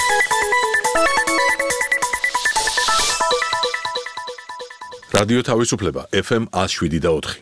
რადიო თავისუფლება FM 107.4.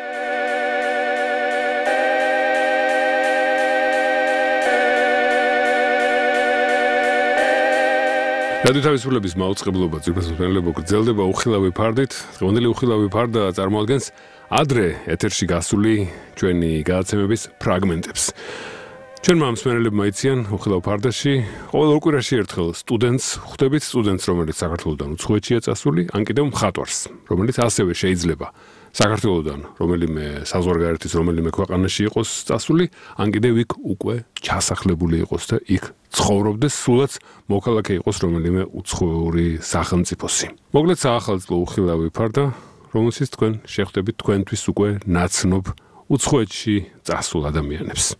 რადიო თავისუფლების მაუწყებლობა ძირფესმელებო გრძელდება უხილავი ფარდით. დღევანდელი უხილავი ფარდა წარმოადგენს ადრე ეთერში გასული ჩვენი გადაცემების ფრაგმენტებს. ჩვენმა მსმენელებმა იციან უხილავ ფარდაში ყოველ ორ კვირაში ერთხელ სტუდენტს ხვდებით, სტუდენტს, რომელიც საქართველოსდან უცხოეთშია წასული, ან კიდევ მხატვარს, რომელიც ასევე შეიძლება საქართველოსდან რომელიმე საზღვარგარეთის რომელიმე ქვეყანაში იყოს წასული, ან კიდევ იქ უკვე ჩასახლებული იყოს და იქ ცხოვრობდეს, სულაც მოქალაქე იყოს რომელიმე უცხოური სახელმწიფოსი. მოკლედ საახალწლო უხილავი ფარდა, რომელშიც თქვენ შეხვდებით თქვენთვის უკვე ნაცნობ უცხოეთში წასულ ადამიანებს.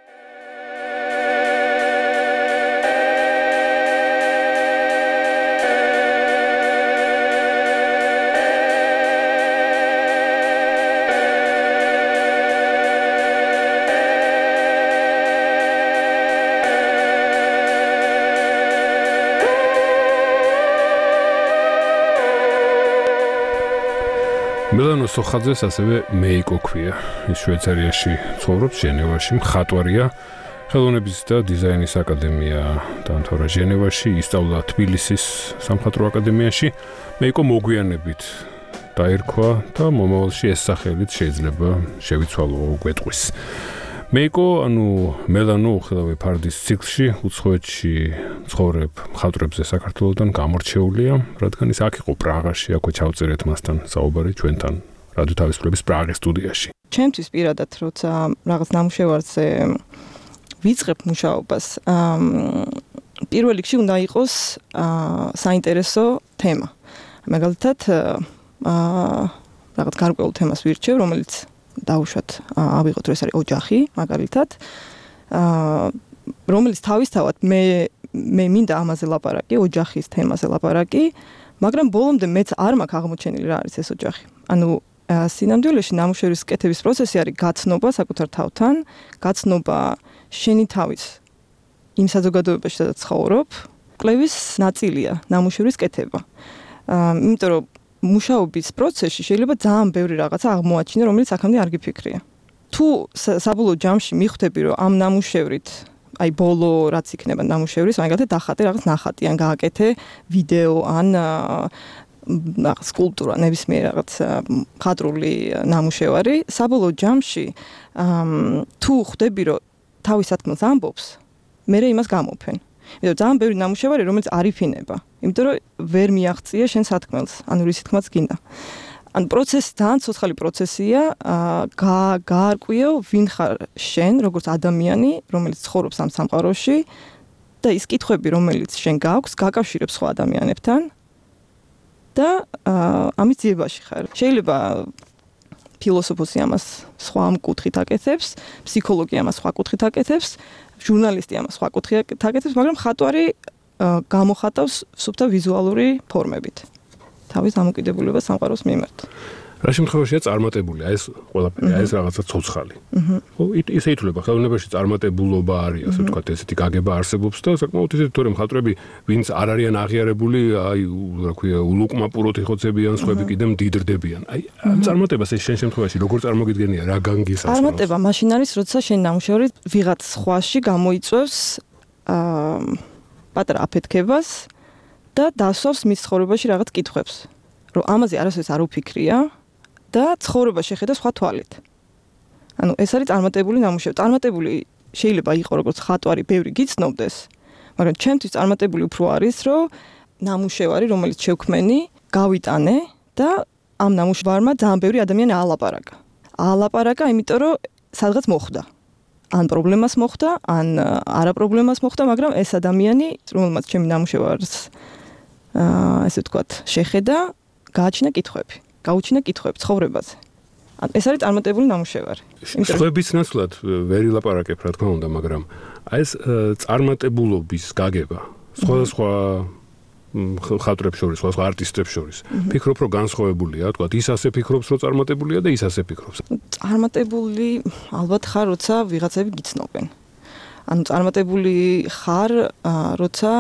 მელანო სოხაძეს ასევე მეიკო ქვია. ის შვეიცარიაში ცხოვრობს, ჟენევაში, მხატვარია. ხელოვნების და დიზაინის აკადემია დაამთავრა ჟენევაში, ისწავლა თბილისის სამხატვრო აკადემიაში. მეიკო მოგვიანებით დაირქვა და მომავალში ეს სახელით შეიძლება შევიცვალო გვეტყვის. მეიკო, მელანო უხილავი ფარდის ციკლში უცხოეთში ცხოვრებ მხატვრებზე საქართველოსდან გამორჩეულია, რადგან ის აქ იყო პრაღაში, აქვე ჩავწერეთ მასთან საუბარი ჩვენთან რადიო თავისუფლების პრაღის სტუდიაში. ჩემთვის პირადად, როცა რაღაც ნამუშევარზე ვიწყებ მუშაობას, პირველ რიგში უნდა იყოს საინტერესო თემა. მაგალითად, რაღაც გარკვეულ თემას ვირჩევ, რომელიც დავუშვათ, ავიღოთ, რომ ეს არის ოჯახი, მაგალითად, რომელიც თავისთავად მე მინდა ამაზე ლაპარაკი, ოჯახის თემაზე ლაპარაკი, მაგრამ ბოლომდე მეც არ მაქვს აღმოჩენილი რა არის ეს ოჯახი. სინამდვილეში ნამუშევრის კეთების პროცესი არის გაცნობა საკუთარ თავთან, გაცნობა შენი თავის იმ საზოგადოებაში, სადაც ცხოვრობ, კვლევის ნაწილია ნამუშევრის კეთება. იმიტომ რომ მუშაობის პროცესში შეიძლება ძალიან ბევრი რაღაცა აღმოაჩინო, რომელიც აქამდე არ გიფიქრია. თუ საბოლოო ჯამში მიხვდები, რომ ამ ნამუშევრით, აი ბოლო რაც იქნება ნამუშევრის, მაგალითად დახატე რაღაც ნახატი, ან გააკეთე ვიდეო, ან რაღაც სკულპტურა, ნებისმიერ რაღაც მხატვრული ნამუშევარი, საბოლოო ჯამში თუ ხვდები, რომ თავის სათქმელს ამბობს, მერე იმას გამოფენ. იმიტომ ძალიან ბევრი ნამუშევარი, რომელიც არ იფინება. იმიტომ რომ ვერ მიაღწია შენ სათქმელს, ანუ რისი თქმაც გინდა. ან პროცესი ძალიან ცოცხალი პროცესია, გაარკვიო ვინ ხარ შენ, როგორც ადამიანი, რომელიც ცხოვრობს ამ სამყაროში და ის კითხვები, რომელიც შენ გაქვს, გაკავშირებს სხვა ადამიანებთან და ამის ძიებაში ხარ. შეიძლება ფილოსოფოსი ამას სხვა კუთხით აკეთებს, ფსიქოლოგი ამას სხვა კუთხით აკეთებს, ჟურნალისტი ამას სხვა კუთხით აკეთებს, მაგრამ მხატვარი გამოხატავს სუფთა ვიზუალური ფორმებით თავის დამოკიდებულებას სამყაროს მიმართ. რა შემთხვევაშია წარმატებული, ეს ყველაფერი, ეს რაღაცა ცოცხალი. ხო, ისე ითვლება, ხელოვნებაში წარმატებულობა არის, ასე ვთქვათ, ესეთი გაგება არსებობს და საკმაოდ ისეთი თორემ მხატვრები, ვინც არ არიან აღიარებული, აი, რა ქვია, ულუკმაპუროთ იხოცებიან, სხვები კიდე მდიდრდებიან. აი, ამ წარმატებას ეს შენ შემთხვევაში როგორ წარმოგიდგენია, რა განგისავს? წარმატება მაშინ არის, როცა შენ ნამუშევარი ვიღაც სხვაში გამოიწვევს პატარა აფეთქებას და დასვავს მის ცხოვრებაში რაღაც კითხვებს, რომ ამაზე არასოდეს არ უფიქრია და ცხოვრება შეხედა სხვა თვალით. ეს არის წარმატებული ნამუშევარი. წარმატებული შეიძლება იყოს როგორც ხატვარი, ბევრი გიცნობდეს, მაგრამ ჩემთვის წარმატებული უფრო არის, რომ ნამუშევარი, რომელიც შევქმენი, გავიტანე და ამ ნამუშევარმა ძალიან ბევრი ადამიანი აალაპარაკა, იმიტომ რომ სადღაც მოხვდა. ან პრობლემას მოხვდა, ან არა პრობლემას მოხვდა, მაგრამ ეს ადამიანი, რომელმაც ჩემი ნამუშევარს ესე ვთქვათ, შეხედა, გაუჩინა კითხვები ცხოვრებაზე. ეს არის წარმატებული ნამუშევარი. სხვების ნაცვლად ვერ ილაპარაკებ, რა თქმა უნდა, მაგრამ ეს წარმატებულობის გაგება სხვადასხვა ხატრებს შორის, სხვა არტისტებს შორის. ფიქრობ, რომ განსხვავებულია, თქვა, ის ასე ფიქრობს, რომ წარმატებულია და ის ასე ფიქრობს. წარმატებული ალბათ ხარ, როცა ვიღაცები გიცნობენ. ანუ წარმატებული ხარ, როცა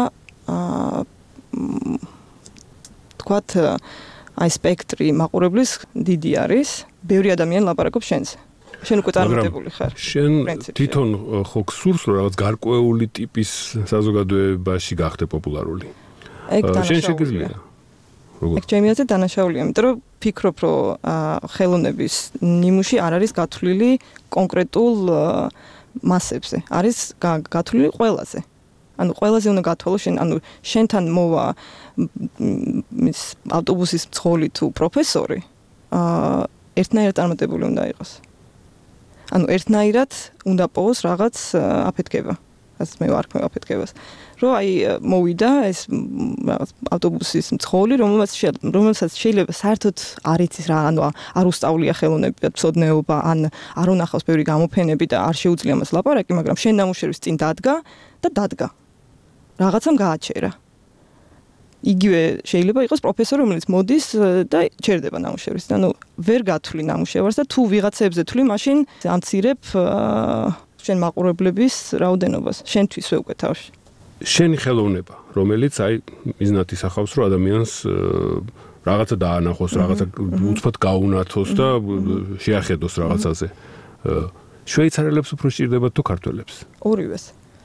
თქვათ აი სპექტრი მაყურებლის დიდი არის, ბევრი ადამიანი ლაპარაკობს შენზე. შენ უკვე წარმატებული ხარ. შენ თვითონ ხო გსურს რომ რაღაც გარკვეული ტიპის საზოგადოებაში გახდე პოპულარული? შენ შეგიძლია? ეგ ჩემი აზრით დანაშაულია, იმიტომ რომ ფიქრობ, რომ ხელოვნების ნიმუში არ არის გათვლილი კონკრეტულ მასებზე, არის გათვლილი ყველაზე. ანუ ყველაზე უნდა გათვალო შენ, ანუ შენთან მოვა მის ავტობუსის მძღოლი თუ პროფესორი, ერთნაირად წარმატებული უნდა იყოს. ანუ ერთნაირად უნდა პოვოს რაღაც აფეთქება. ასე მე ვარ ქვე აფეთქებას. რომ აი მოვიდა ეს რაღაც ავტობუსის მძღოლი, რომელსაც შეიძლება საერთოდ არ იცის რა, ანუ არ უსწავლია ხელოვნებად მცოდნეობა, ან არ უნახავს ბევრი გამოფენები და არ შეუძლია მას ლაპარაკი, მაგრამ შენ ნამუშევრის წინ დადგა. რაღაცამ გააჩერა. იგივე შეიძლება იყოს პროფესორი, რომელიც მოდის და ჩერდება ნამუშევრის. ანუ ვერ გათვლი ნამუშევარს და თუ ვიღაცებზე თვლი, მაშინ ამცირებ შენ მაყურებლების რაოდენობას. შენთვისვე უკვე თავში. შენი ხელოვნება, რომელიც აი მიზნად ისახავს, რომ ადამიანს რაღაცა დაანახოს, რაღაცა უცბად გაუნათოს და შეახედოს რაღაცაზე. შვეიცარიელებს უფრო სჭირდებათ თუ ქართველებს? ორივეს.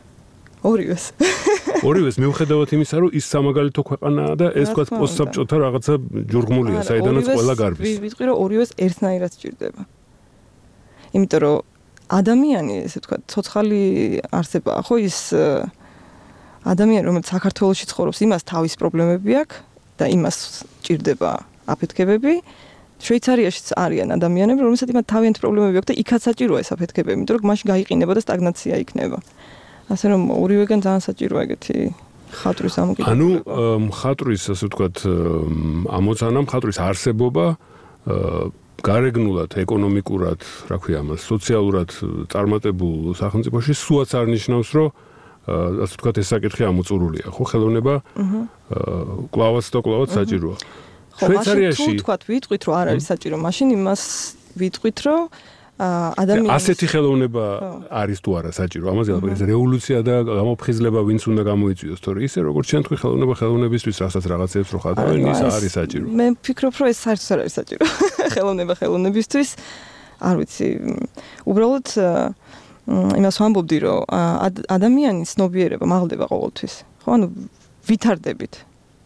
ორივეს მიუხედავად იმისა, რომ ის სამაგალითო ქვეყანაა და ეს თქვა პოსტსაბჭოთა რაღაცა ჯურღმულია, საიდანაც ყველა გარბის. ვიტყვი, რომ ორივეს ერთნაირად სჭირდება. იმიტომ რომ ადამიანი, ესე ვთქვა, ცოცხალი არსებაა, ხო ის ადამიანი, რომელიც საქართველოში ცხოვრობს, იმას თავის პრობლემები აქვს და იმას სჭირდება აფეთქებები. შვეიცარიაშიც არიან ადამიანები, რომელსაც იმათ თავიანთი პრობლემები აქვს და იქაც საჭიროა ეს აფეთქებები, იმიტომ რომ მაშინ გაიყინება და სტაგნაცია იქნება. ასე რომ ორივეგან ძალიან საჭიროა ეგეთი ხატვის ამოკითხვა. ანუ ხატვის, ასე ვთქვათ, ამოცანა, ხატვის არსებობა გარეგნულად, ეკონომიკურად, რა ქვია ამას, სოციალურად წარმატებულ სახელმწიფოში სულაც არ ნიშნავს, რომ ასე ვთქვათ, ეს საკითხი ამოწურულია, ხო, ხელოვნება კლავაც საჭიროა. შვეიცარიაში თუ ვთქვათ, ვიტყვით, რომ არ არის საჭირო, მაშინ იმას ვიტყვით, რომ ადამიანის ასეთი ხელოვნება არის თუ არა საჭირო. ამაზე ალბათ რევოლუცია და გამოფხიზლება ვინც უნდა გამოიწვიოს, თორე ისე როგორც შენ თქვი ხელოვნებისთვის რასაც რაღაცებს რო ხატავენ, ის არის საჭირო. მე ვფიქრობ, რომ ეს საერთოდ არ არის საჭირო. ხელოვნებისთვის არ ვიცი. უბრალოდ იმას ვამბობდი, რომ ადამიანის ცნობიერება მაღლდება ყოველთვის. ხო, ანუ ვითარდებით.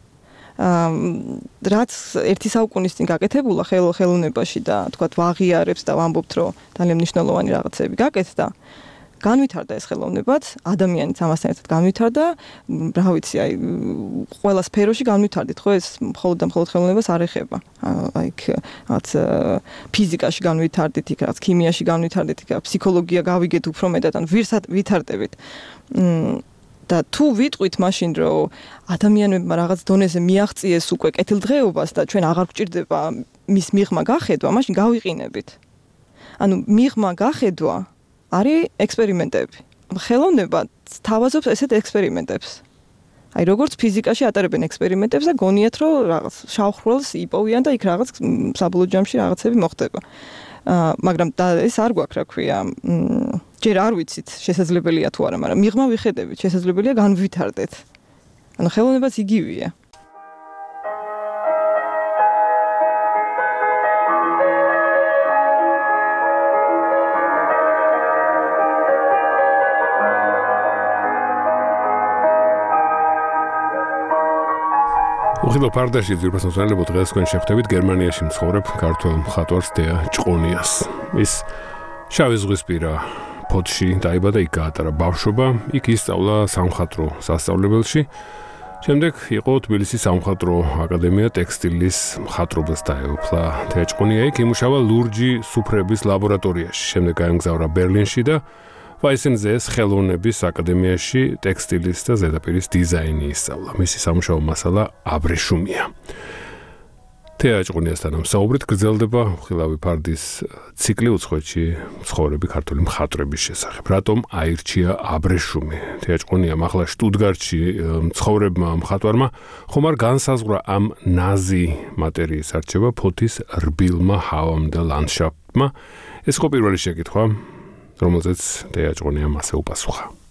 რაც ერთი საუკუნის წინ გაკეთებულა ხელოვნებაში და თქვათ ვაღიარებს და ვამბობთ, რომ ძალიან მნიშვნელოვანი რაღაცები გაკეთდა, განვითარდა ეს ხელოვნებაც, ადამიანიც ამასთან ერთად განვითარდა, რა ვიცი, აი ყველა სფეროში განვითარდით, ხო, ეს მხოლოდ ხელოვნებას არ ეხება. აი რაც ფიზიკაში განვითარდით, იქ რაც ქიმიაში განვითარდით, იქ ფსიქოლოგია გავიგეთ უფრო მეტად, ან ვითარდებით. და თუ ვიტყვით მაშინ, რომ ადამიანებმა რაღაც დონეზე მიაღწიეს უკვე კეთილდღეობას და ჩვენ აღარ გვჭირდება მის მიღმა გახედვა, მაშინ გავიყინებით. ანუ მიღმა გახედვა არის ექსპერიმენტები. ხელოვნება თავაზობს ესეთ ექსპერიმენტებს. აი როგორც ფიზიკაში ატარებენ ექსპერიმენტებს და გონიათ, რომ რაღაც შავხროლს იპოვიან და იქ რაღაც საბოლოო ჯამში რაღაცები მოხდება. მაგრამ ეს არ გვაქვს, რა ქვია, ჯერ არ ვიცით შესაძლებელია თუ არა, მაგრამ მიღმა ვიხედებით, შესაძლებელია განვითარდეთ. ანუ ხელოვნებაც იგივეა. უხილო პარდაში ძირფასო ზანლებო დღეს თქვენ შეხვდებით გერმანიაში მცხოვრებ ქართველ მხატვარს დეა ჭყონიას. ის შავი ზღვისპირა ფოთში დაიბადა, იქ გაატარა ბავშვობა, იქ ისწავლა სამხატვრო სასწავლებელში. შემდეგ იყო თბილისის სამხატვრო აკადემია ტექსტილის მხატვრობას დაეუფლა. დეა ჭყონია იქ იმუშავა ლურჯი სუფრების ლაბორატორიაში. შემდეგ გაემგზავრა ბერლინში და ვაისენზეს ხელოვნების აკადემიაში ტექსტილის და ზედაპირის დიზაინი ისწავლა. მისი სამუშაო მასალა აბრეშუმია. დეა ჭყონიასთან საუბრით გრძელდება უხილავი ფარდის ციკლი უცხოეთში მცხოვრები ქართული მხატვრების შესახებ. რატომ აირჩია აბრეშუმი? დეა ჭყონიამ ახლა შტუტგარტში მცხოვრებმა მხატვარმა ხომ არ განსაზღვრა ამ ნაზი მატერიის არჩევა ფოთის რბილმა ჰავამ და ლანდშაფტმა? ეს იყო პირველი შეკითხვა, რომელზეც დეა ჭყონიამ ასე უპასუხა.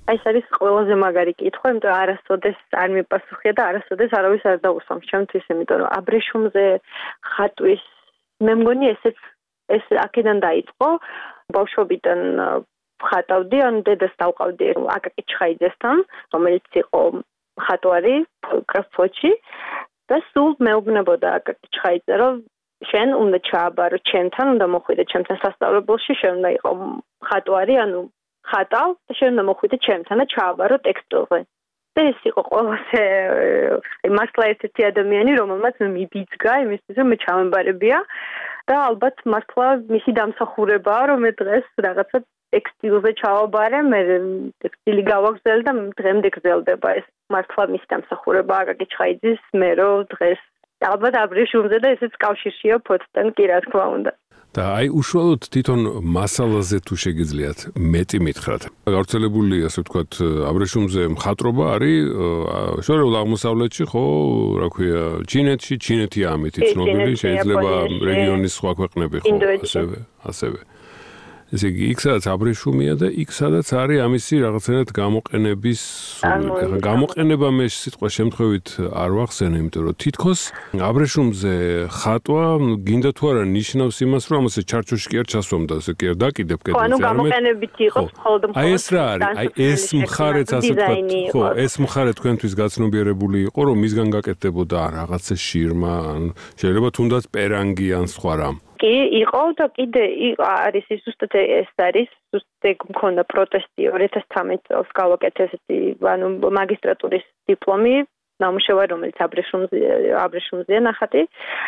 ეს არის ყველაზე მაგარი კითხვა, იმიტომ რომ არასოდეს არ მიპასუხია და არასოდეს არავის არ დაუსვამს ჩემთვის, იმიტომ რომ აბრეშუმზე ხატვის მე მგონი ეს აქედან დაიწყო, ბავშვობიდან ხატავდი, ან დედას დავყავდი აკაკი ჩხაიძესთან, რომელიც იყო ხატვარი გრაფოჩი და სულ მეუბნებოდა აკაკი ჩხაიძე, რომ შენ უნდა ჩააბარო ჩემთან, უნდა მოხვიდე ჩემთან სასწავლებელში, შენ უნდა იყო ხატვარი, ანუ ხატავ და შენ უნდა მოხვიდე ჩემთან და ჩააბარო ტექსტილზე. და ეს იყო ყველაზე მართლა ერთ-ერთი ადამიანი, რომელმაც მიბიძგა იმისთვის, რომ მე ჩავემბარებია და ალბათ მართლა მისი დამსახურებაა, რომ მე დღეს რაღაცა ტექსტილზე ჩავაბარე, მე ტექსტილი გავაგზავნე და დღემდე გრძელდება ეს. მართლა მისი დამსახურებაა აკაკი ჩხაიძის, მე რომ დღეს ალბათ აბრეშუმზე და ესეც კავშირშია ფოტოსთან კი რა თქმა უნდა. და აი უშუალოდ თვითონ მასალაზე თუ შეგიძლიათ მეტი მითხრათ. გავრცელებული ასე ვთქვათ აბრეშუმზე მხატვრობა არის შორეულ აღმოსავლეთში, ხო, რა ქვია, ჩინეთში, ჩინეთი ამით ცნობილი, შეიძლება რეგიონის სხვა ქვეყნები ხო, ასევე. ესე იგი, იქ სადაც აბრეშუმია და იქ სადაც არის ამისი რაღაცნაირად გამოყენების სული. ეხლა გამოყენება მე სიტყვა შემთხვევით არ ვახსენე, იმიტომ რომ თითქოს აბრეშუმზე ხატვა გინდა თუ არა ნიშნავს იმას, რომ ამაზე ჩარჩოში კი არ ჩასვამდა, ესე კი არ დაკიდებ კეთილს. ანუ გამოყენებით იყო მხოლოდ აი ეს რა არის? აი ეს მხარეც ასე ვთქვათ, ხო, ეს მხარე თქვენთვის გაცნობიერებული იყო, რომ მისგან გაკეთდებოდა რაღაცა შირმა, ან შეიძლება თუნდაც პერანგი ან სხვა რამ. კი იყო და კიდე არის ზუსტად ეს არის ზუსტად მქონდა პროტესტი 2013 წელს გავაკეთე ესეთი ანუ მაგისტრატურის დიპლომი ნამუშევარი რომელიც აბრეშუმზეა ნახატი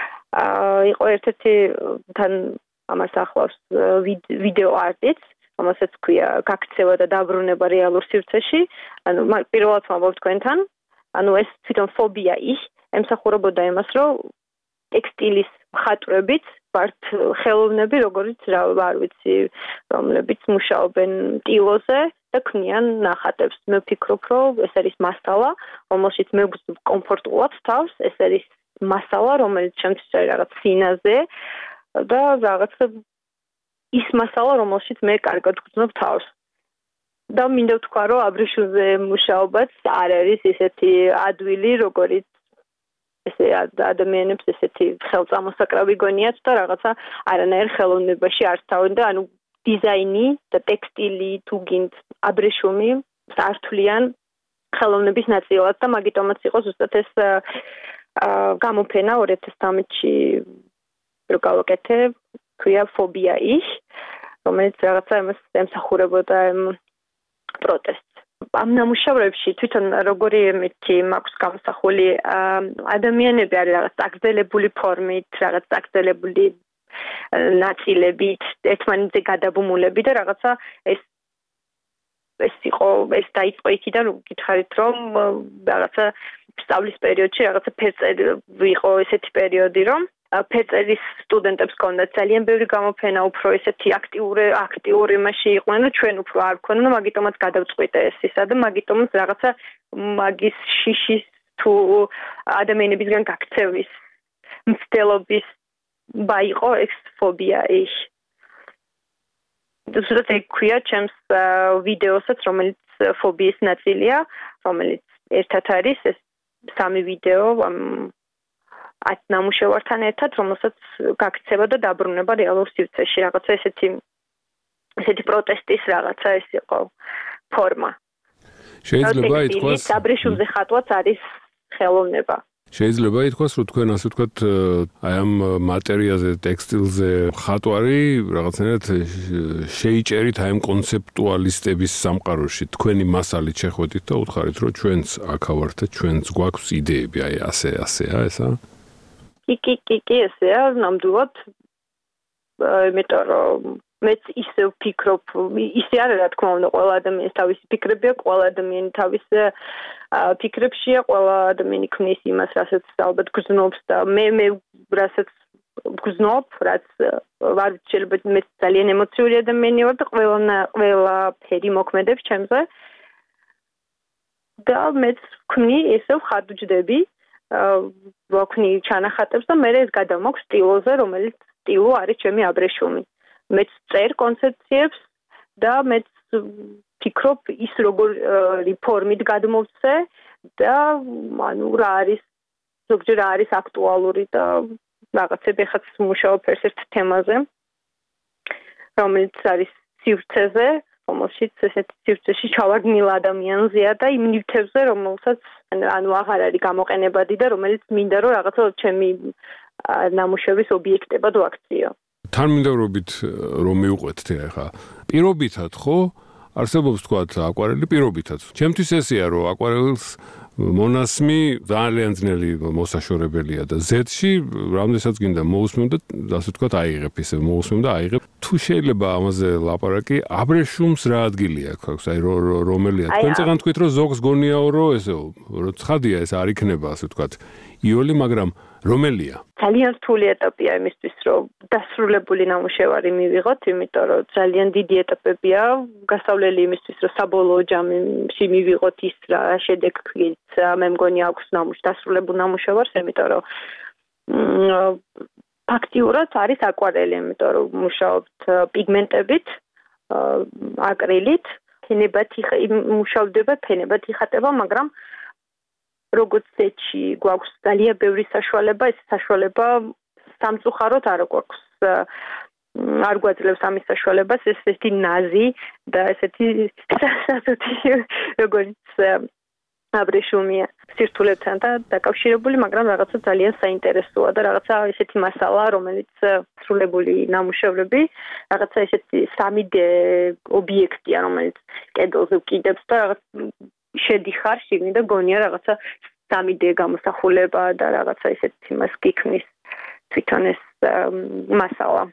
იყო ერთ-ერთი თან ამას ახლავს ვიდეო არტიც რომელსაც ქვია გაქცევა და დაბრუნება რეალურ სივრცეში ანუ პირველად ვამბობ თქვენთან ანუ ეს თვითონ ფობია ის ემსახურებოდა იმას რომ ტექსტილის მხატვრებით ვართ ხელოვნები, როგორც არ ვიცი, რომლებიც მუშაობენ ტილოზე და ქმნიან ნახატებს. მე ვფიქრობ, რომ ეს არის მასალა, რომელშიც მე კომფორტულად თავს, ეს არის მასალა, რომელიც ჩემთვის არის რაღაც სინაზე და რაღაც ის მასალა, რომელშიც მე კარგად ვგრძნობ თავს. და მინდა ვთქვა, რომ აბრეშუმზე მუშაობაც არ არის ესეთი ადვილი, როგორც ესე ადამიანებს ესეთი ხელწამოსაკრავი გონიათ და რაღაცა არანაირ ხელოვნებაში არ თავენ და ანუ დიზაინი და ტექსტილი თუ გინდ აბრეშუმი სართულიან ხელოვნების ნაწილად და მაგიტომაც იყო ზუსტად ეს გამოფენა 2013-ში რო გავაკეთე ქვია ფობია ის რომელიც რაღაცა იმას ემსახურებოდა პროტესტს ამ ნამუშევრებში თვითონ როგორი მითი მაქვს გამოსახული ადამიანები არის რაღაც წაგრძელებული ფორმით, რაღაც წაგრძელებული ნაწილებით, ერთმანეთზე გადაბმულები და რაღაცა ეს დაიწყო იქიდან გითხარით რომ რაღაცა სწავლის პერიოდში რაღაცა ფერწელი იყო ესეთი პერიოდი რომ ფერწერის სტუდენტებს ჰქონდათ ძალიან ბევრი გამოფენა, უფრო ესეთი აქტიური მასში იყვნენ, რომ ჩვენ უფრო არ ვქონდა, მაგიტომაც გადავწყვიტე ეს ისა და მაგიტომაც რაღაცა მაგის შიშის თუ ადამიანებისგან გაქცევის მცდელობის ბაიყო ეს ფობია ის. ზუსტად ეგ ქვია ჩემს ვიდეოსაც, რომელიც ფობიის ნაწილია, რომელიც ერთად არის ეს სამი ვიდეო ათ ნამუშევართან ერთად, რომელსაც გაქცევა და დაბრუნება რეალურ სივრცეში, რაღაცა ესეთი პროტესტის რაღაცა ეს იყო ფორმა. შეიძლება ითქვას, აბრეშუმზე ხატვაც არის ხელოვნება. შეიძლება ითქვას, რომ თქვენ ასე ვთქვათ, აი ამ მატერიაზე, ტექსტილზე ხატვარი რაღაცნაირად შეიჭერით აი ამ კონცეპტუალისტების სამყაროში. თქვენი მასალით შეხვედით და უთხარით, რომ ჩვენც აქავართ და ჩვენც გვაქვს იდეები, აი ასეა ესა? კი, ესეა, ნამდვილად. იმიტომ რომ მეც ისე ვფიქრობ, ისე არა რა თქმა უნდა, ყველა ადამიანის თავისი ფიქრები აქვს, ყველა ადამიანი თავის ფიქრებშია, ყველა ადამიანი ქმნის იმას, რასაც ალბათ გრძნობს და მე რასაც გრძნობ, რაც ვარ შეიძლება მე ძალიან ემოციური ადამიანი ვარ და ყველაფერი მოქმედებს ჩემზე. და მეც ვქმნი ესე ვხატვჯდები, ვაქნი ჩანახატებს და მე ეს გადამოქვს სტილოზე, რომელიც სტილო არის ჩემი აბრეშუმი. მეც წერ კონცეფციებს და მეც ფიქრობ ის როგორი ფორმით გადმოვცე და ანუ რა არის ზოგჯერ არის აქტუალური და რაღაცები ხაც მუშაობ ერთ თემაზე რომელიც არის სივრცეზე რომელშიც ესეთი სივრცეში ჩავარდნილ ადამიანზეა და იმ ნივთებზე რომელსაც ანუ აღარ არის გამოყენებადი და რომელიც მინდა რომ რაღაცა ჩემი ნამუშევრის ობიექტებად ვაქციო თანმიმდევრობით რომ მივყვეთ ახლა პირობითად ხო არსებობს თქვა აკვარელი პირობითად ჩემთვის ესეა რომ აკვარელს მონასმი ძალიან ძნელი მოსაშორებელია და Z-ში რამდენსაც გინდა მოусმევ და ასე ვთქვათ აიღებ ისე მოусმევ და აიღებ თუ შეიძლება ამაზე ლაპარაკი აბრეშუმს რა ადგილი აქვს აი რომელია თქვენ წეგან თქვით რომ ზოგს გონიაო რომ ესეო რომ ცხადია ეს არ იქნება ასე ვთქვათ იოლი მაგრამ რომელია ძალიან რთული ეტაპია იმისთვის რომ დასრულებული ნამუშევარი მივიღოთ იმიტომ რომ ძალიან დიდი ეტაპებია გასავლელი იმისთვის რომ საბოლოო ჯამში მივიღოთ ის რა შედეგიც მე მგონი აქვს დასრულებულ ნამუშევარს იმიტომ რომ ფაქტიურად არის აკვარელი იმიტომ რომ მუშაობთ პიგმენტებით აკრილით ფენებად მუშავდება ფენებად იხატება მაგრამ როგორც Z-ში გვაქვს ძალიან ბევრი საშუალება, ეს საშუალება სამწუხაროდ არ გვაქვს. არ გვაძლევს ამის საშუალებას, ესეთი ნაზი და ესეთი სასაცოტი როგორც აბრეშუმია სირთულებთან და დაკავშირებული, მაგრამ რაღაცა ძალიან საინტერესოა და რაღაცა ესეთი მასალა, რომელიც სრულებული ნამუშევრები, რაღაცა ესეთი 3D ობიექტია, რომელიც კედელზე ვკიდებს და რაღაც შედიხარ შიგნით და გონია რაღაცა 3D გამოსახულება და რაღაცა ისეთი მას გიქმნის თვითონ ეს მასალა.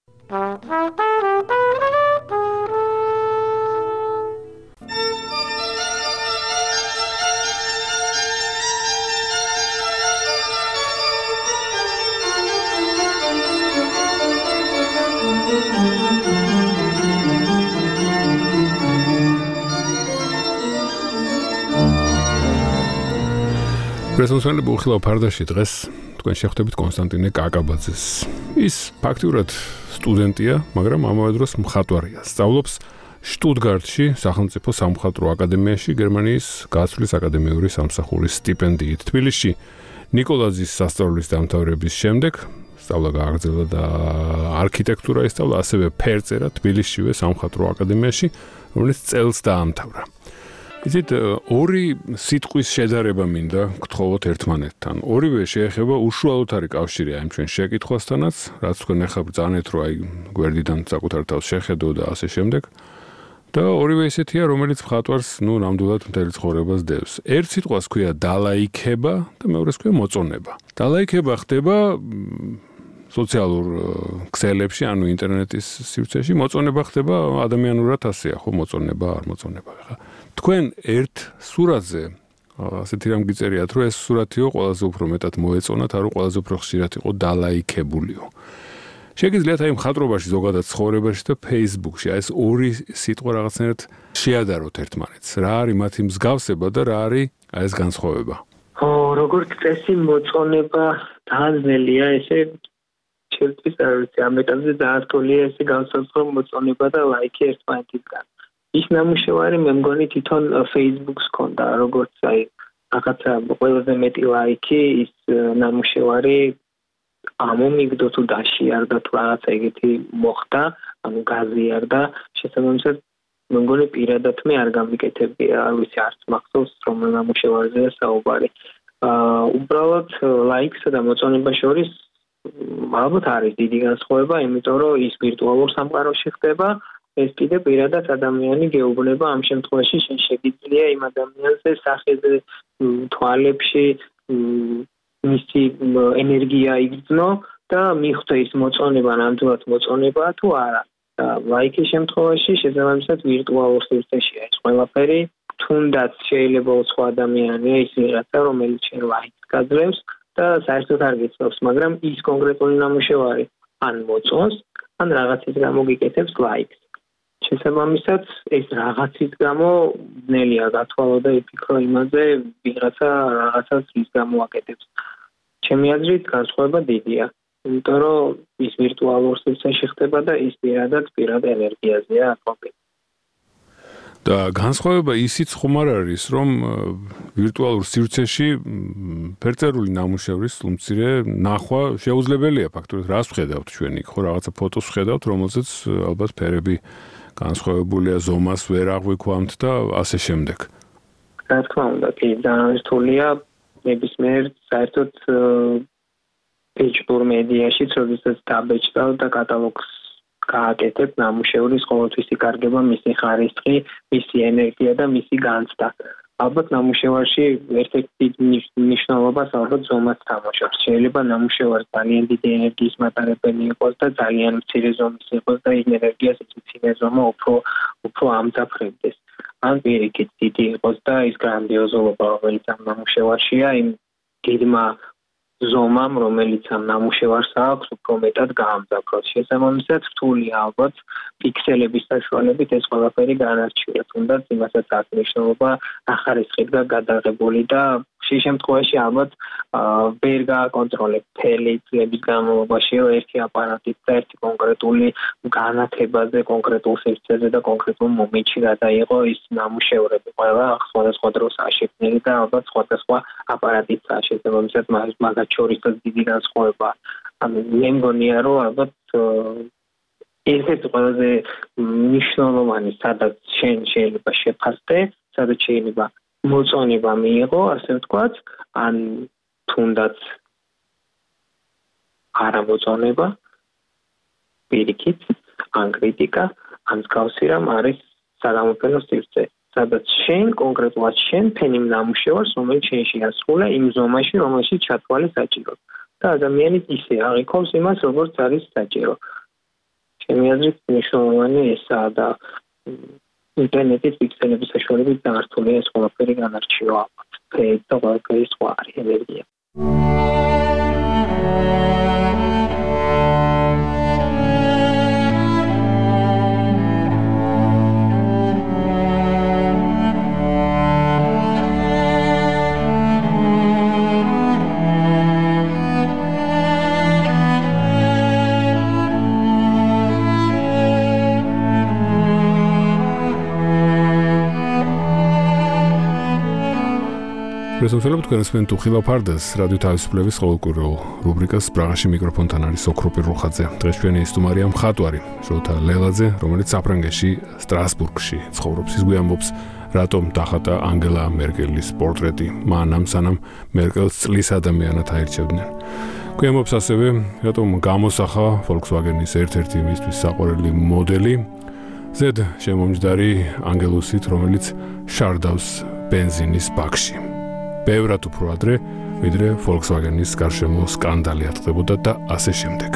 პრესონსონი ბუხილავ ფარდაში დღეს თქვენ შეხვდებით კონსტანტინე კაკაბაძეს. ის ფაქტიურად სტუდენტია, მაგრამ ამავე დროს მხატვარია. სწავლობს შტუტგარტში, სახელმწიფო სამხატვრო აკადემიაში, გერმანიის გასვლის აკადემიური სამსახურის სტიპენდიით. თბილისში ნიკოლაძის სასწავლებლის დამთავრების შემდეგ სწავლა გააგრძელა და არქიტექტურა ისწავლა, ასევე ფერწერა თბილისშივე სამხატვრო აკადემიაში, რომელიც წელს დაამთავრა. იცით, ორი სიტყვის შედარება მინდა გთხოვოთ ერთმანეთთან. ორივე შეეხება უშუალოდ არის კავშირი ამ ჩვენ შეკითხვასთანაც, რაც თქვენ ახლა ბრძანეთ, რომ აი გვერდიდან საკუთარ თავს შეხედო და ასე შემდეგ. და ორივე ისეთია, რომელიც მხატვარს, ნამდვილად მთელი ცხოვრებას დევს. ერთ სიტყვას ქვია დალაიქება და მეორეს ქვია მოწონება. დალაიქება ხდება სოციალურ ქსელებში, ანუ ინტერნეტის სივრცეში, მოწონება ხდება ადამიანურად ასეა, ხო, მოწონება, არ მოწონება. ხა თქვენ ერთ სურათზე ასეთი რამ გიწერიათ, რომ ეს სურათიო ყველაზე უფრო მეტად მოეწონათ, არა ყველაზე უფრო ხშირად იყო დალაიქებულიო. შეგიძლიათ აი მხატვრობაში, ზოგადად ცხოვრებაში და Facebook-ში ეს ორი სიტყვა რაღაცნაირად შეადაროთ ერთმანეთს. რა არის მათი მსგავსება და რა არის აი ეს განსხვავება? როგორც წესი მოწონება დაძნელია, ესე ჩემთვის არ ვიცი, ამ ეტაპზე დაასკოლია ესე განსაზღვრო მოწონება და ლაიქი ერთმანეთისგან. ის ნამუშევარი მე მგონი თვითონ Facebook-ს ქონდა, როგორც აი რაღაცა ყველაზე მეტი ლაიქი ის ნამუშევარი ამომიგდო თუ დაშიარდა თუ რაღაცა ეგეთი მოხდა, ანუ გაზიარდა, შესაბამისად მე მგონი პირადად მე არ გამიკეთებია, არ ვიცი არც მახსოვს რომელ ნამუშევარზეა საუბარი. უბრალოდ ლაიქსა და მოწონებას შორის ალბათ არის დიდი განსხვავება, იმიტომ რომ ის ვირტუალურ სამყაროში ხდება, ეს კიდე პირადად ადამიანი გეუბნება ამ შემთხვევაში შენ შეგიძლია იმ ადამიანზე სახეზე თვალებში მისი ენერგია იგრძნო და მიხვდე ის მოწონება ნამდვილად მოწონებაა თუ არა. და ლაიქის შემთხვევაში შესაბამისად ვირტუალურ სივრცეშია ეს ყველაფერი, თუნდაც შეიძლება უცხო ადამიანია ის ვიღაცა, რომელიც შენ ლაიქს გაძლევს და საერთოდ არ გიცნობს, მაგრამ ის კონკრეტული ნამუშევარი ან მოწონს, ან რაღაცის გამო გიკეთებს ლაიქს. შესაბამისად, ეს რაღაცის გამო ძნელია გათვალო და იფიქრო იმაზე, ვიღაცა რაღაცას რის გამო აკეთებს. ჩემი აზრით, განსხვავება დიდია. იმიტომ რომ ის ვირტუალურ სივრცეში ხდება და ის პირად ენერგიაზეა აკომპლექტი. და განსხვავება ისიც ხომ არ არის, რომ ვირტუალურ სივრცეში ფერწერული ნამუშევრის სრულმცირე ნახვა შეუძლებელია ფაქტობრივად. რას ვხედავთ ჩვენ იქ? ხო, რაღაცა ფოტოს ვხედავთ, რომელზეც ალბათ ფერები განსხვავებულია, ზომას ვერ აღვიქვამთ და ასე შემდეგ. რა თქმა უნდა, კი, ძალიან რთულია ნებისმიერ საერთოდ digital მედიაში, როდესაც დაბეჭდავ და კატალოგს გააკეთებ ნამუშევრის ყოველთვისი კარგება, მისი ხარისხი, მისი ენერგია და მისი განცდა. ალბათ ნამუშევარში ერთ-ერთი მნიშვნელობას ალბათ ზომას თამაშობს. შეიძლება ნამუშევარი ძალიან დიდი ენერგიის მატარებელი იყოს და ძალიან მცირე ზომის იყოს და იმ ენერგიას ის მცირე ზომა უფრო ამძაფრებდეს. ან პირიქით დიდი იყოს და ის გრანდიოზულობა, რომელიც ამ ნამუშევარშია, იმ დიდმა ზომამ, რომელიც ამ ნამუშევარს აქვს, უფრო მეტად გაამძაფროს. შესაბამისად, რთულია ალბათ პიქსელების საშუალებით ეს ყველაფერი განარჩიოთ. თუნდაც იმასაც აქვს მნიშვნელობა, რა ხარისხით გადაღებული და ხშირ შემთხვევაში ალბათ ვერ გააკონტროლებ მთელი წლების განმავლობაში ერთი აპარატით და ერთი კონკრეტული განათებაზე, კონკრეტულ სივრცეზე და კონკრეტულ მომენტში გადაიღო ის ნამუშევრები. ყველა სხვადასხვა დროს აშექნილი და ალბათ სხვადასხვა აპარატით შესაბამისად მაგათ შორისაც დიდი განსხვავება. მე მგონია, რომ ალბათ ერთ-ერთი ყველაზე მნიშვნელოვანი, სადაც შეიძლება შეფასდე, სადაც შეიძლება მოწონება მიიღო, ასე ვთქვათ, ან თუნდაც არა მოწონება, პირიქით, ან კრიტიკა, ან მსგავსი რამ არის საგამოფენო სივრცე, სადაც შენ კონკრეტულად შენ ფენი ნამუშევარს, რომელიც შენში ასრულა იმ ზომაში, რომელშიც ჩათვალე საჭირო. და ადამიანი ისე აღიქვამს იმას, როგორც არის საჭირო. ჩემი აზრით, მნიშვნელოვანი ესაა და ინტერნეტის პიქსელების საშუალებით დაართულია ეს ყველაფერი განარჩივა. ფერი და ყველაფერი სხვა არის ენერგია. Presumționăm că răspunsul Hila Pardes, Radio Თავისუფლების ყოველკვირეულ რუბრიკას პრაღაში მიკროფონთან არის ოქროპირ რუხაძე. დღეს ჩვენი სტუმარია მხატვარი შოთა ლელაძე, რომელიც საფრანგეთში, სტრასბურგში ცხოვრობს. ის გვიამბობს, რატომ დახატა ანგელა მერკელის პორტრეტი, მანამ სანამ მერკელს წლის ადამიანად აირჩევდნენ. გვიამბობს ასევე, რატომ გამოსახა Volkswagen-ის ერთ-ერთი მისთვის საყვარელი მოდელი, ზედ შემომჯდარი ანგელუსით, რომელიც შარდავს ბენზინის ბაკში. ბევრად უფრო ადრე, ვიდრე Volkswagen-ის გარშემო სკანდალი ატყდებოდა და ასე შემდეგ.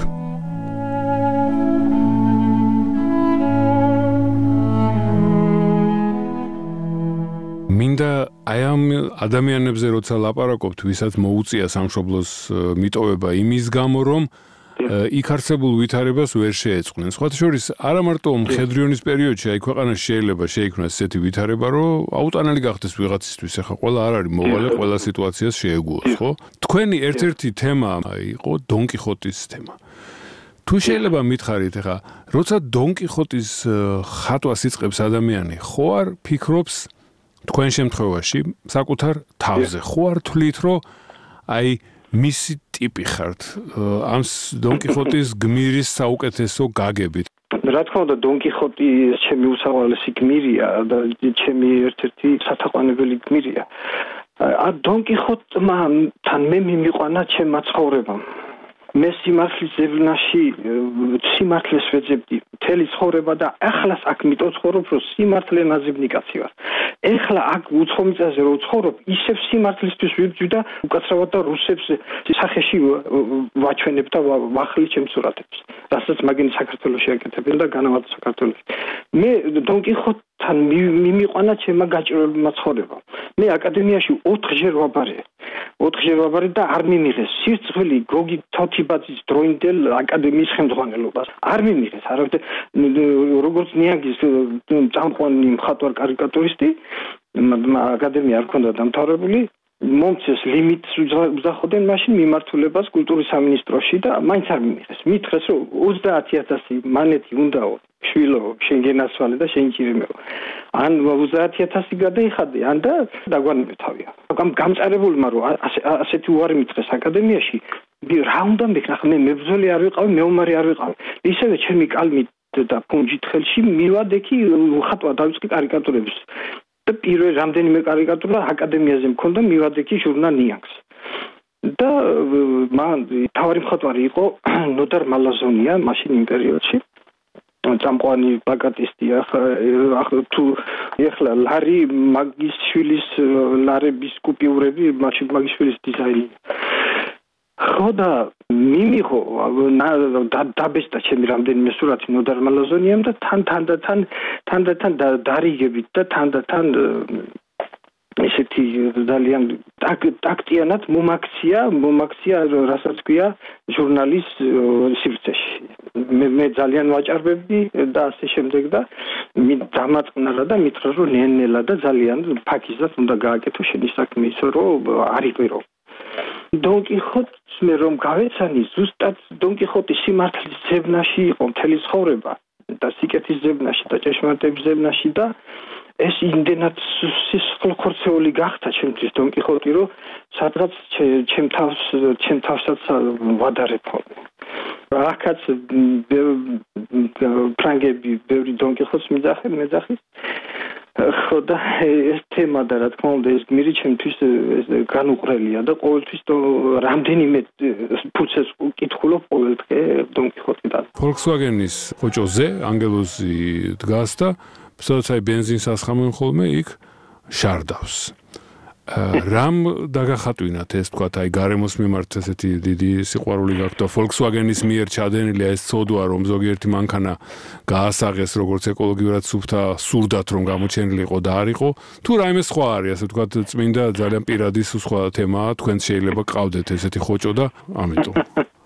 მინდა აი ამ ადამიანებზე როცა ლაპარაკობთ, ვისაც მოუწია სამშობლოს მიტოვება იმის გამო, რომ იქ არსებულ ვითარებას ვერ შეეწყნენ. სხვათა შორის, არა მარტო მხედრიონის პერიოდში, აი ქვეყანაში შეიძლება შეიქმნას ესეთი ვითარება, რომ აუტანელი გახდეს ვიღაცისთვის, ახლა ყველა არ არის მოვალე, ყველა სიტუაციას შეეგუოს, ხო? თქვენი ერთ-ერთი თემა იყო დონ კიხოტის თემა. თუ შეიძლება მითხარით, ახლა, როცა დონ კიხოტის ხატვას იწყებს ადამიანი, ხო არ ფიქრობს თქვენ შემთხვევაში საკუთარ თავზე, ხო არ თვლით, რომ აი მისი ტიპი ხართ ამ დონ კიხოტის გმირის საუკეთესო გაგებით. რა თქმა უნდა, დონ კიხოტი ჩემი უსაყვარლესი გმირია და ჩემი ერთ-ერთი სათაყვანებელი გმირია. დონ კიხოტმა თან მე მიმიყვანა ჩემმა ცხოვრებამ. მე სიმართლის ზევნაში სიმართლეს ვეძებდი მთელი ცხოვრება და ახლაც აქ მიტოცხოვრობ, რომ სიმართლე ნაზიბნი კაცი ვარ. ეხლა აქ უცხომიწაზე რო ვცხოვრობ, ისევ სიმართლისთვის ვიბრძვი და უკაცრავად და რუსებს სახეში ვაჩვენებ და ვახლი ჩემს სურათებს. რასაც მაგინი საქართველოში აკეთებენ და განავარდა საქართველოში. მე დონ კიხოტთან მიმიყვანა ჩემმა გაჭირვებულმა ცხოვრებამ. მე აკადემიაში 4-ჯერ ვაბარე. 4-ჯერ ვაბარე და არ მიმიღეს სირცხვილი გოგი თოთიბაძის დროინდელ აკადემიის ხელმძღვანელობას. არ მიმიღეს, არამედ როგორც ნიანგის წამყვანი მხატვარ კარიკატურისტი, აკადემია არ ქონდა დამთავრებული, მომწეს ლიმიტს უძახოდნენ მაშინ მიმართულებას კულტურის სამინისტროში და მაინც არ მიმიღეს. მითხრეს, რომ 30000 მანეთი უნდაო. შვილო, შენ გენასვალე და შენ ჭირიმეო. ან 30000 გადაიხადე, ან და დაგვანებე თავია. გამწარებულმა რომ ასეთი უარი მიწყეს აკადემიაში, რა უნდა მეკნახე, მე მებრძოლი არ ვიყავი, მეომარი არ ვიყავი. ისევე ჩემი კალმით და ფუნჯით ხელში მივადე კი ხატვა დავიწყე კარიკატურების. და პირველ რამდენიმე კარიკატურა აკადემიაზე მქონდა, მივადე კი ჟურნალ ნიანგს. და მან თავარი მხატვარი იყო ნოდარ მალაზონია, მაშინ იმ პერიოდში. წამყვანი ბაკატისტია, თუ ეხლა ლარი მაგისშვილის ლარების კუპიურები, მაშინ მაგისშვილის დიზაინი. ხო და მიმიღო დაბესტა ჩემი რამდენიმე სურათი ნოდარ მალაზონიამ და თან დარიგებით და თან ესეთი ძალიან ტაქტიანად მომაქცია რასაც ქვია ჟურნალის სივრცეში. მე ძალიან ვაჭარბებდი და ასე შემდეგ და დამაწყნარა და მითხრა რომ ნელ-ნელა და ძალიან ფაქიზად უნდა გააკეთო შენი საქმე ისე რომ არ იყვირო. დონ კიხოტს მე რომ გავეცანი ზუსტად დონ კიხოტის სიმართლის ზებნაში იყო მთელი ცხოვრება და სიკეთის ზებნაში და ჭეშმარიტების ზებნაში და ეს იმდენად სისხლქორცეული გახდა ჩემთვის დონ კიხოტი რომ სადღაც ჩემ თავსაც ვადარებო. აქაც ფრანგები ბევრი დონ კიხოტს მეძახის ხო და ეს თემა და რა თქმა უნდა ეს გმირი ჩემთვის განუყრელია და ყოველთვის რამდენიმე ფუცეს კითხულობ ყოველ დღე დონ კიხოტიდან. Volkswagen-ის ხოჭოზე ანგელოზი დგას და სადაც აი ბენზინს ასხამენ ხოლმე იქ შარდავს. რამ დაგახატვინათ ეს თქვათ აი გარემოს მიმართ ესეთი დიდი სიყვარული გაქვთ Volkswagen-ის მიერ ჩადენილია ეს ცოდვა რომ ზოგიერთი მანქანა გაასაღეს როგორც ეკოლოგიურად სურდათ რომ გამოჩენილიყო და არ იყო თუ რაიმე სხვა არის ასე თქვათ წმინდა ძალიან პირადი სხვა თემაა თქვენ შეიძლება გყავდეთ ესეთი ხოჭო და ამიტომ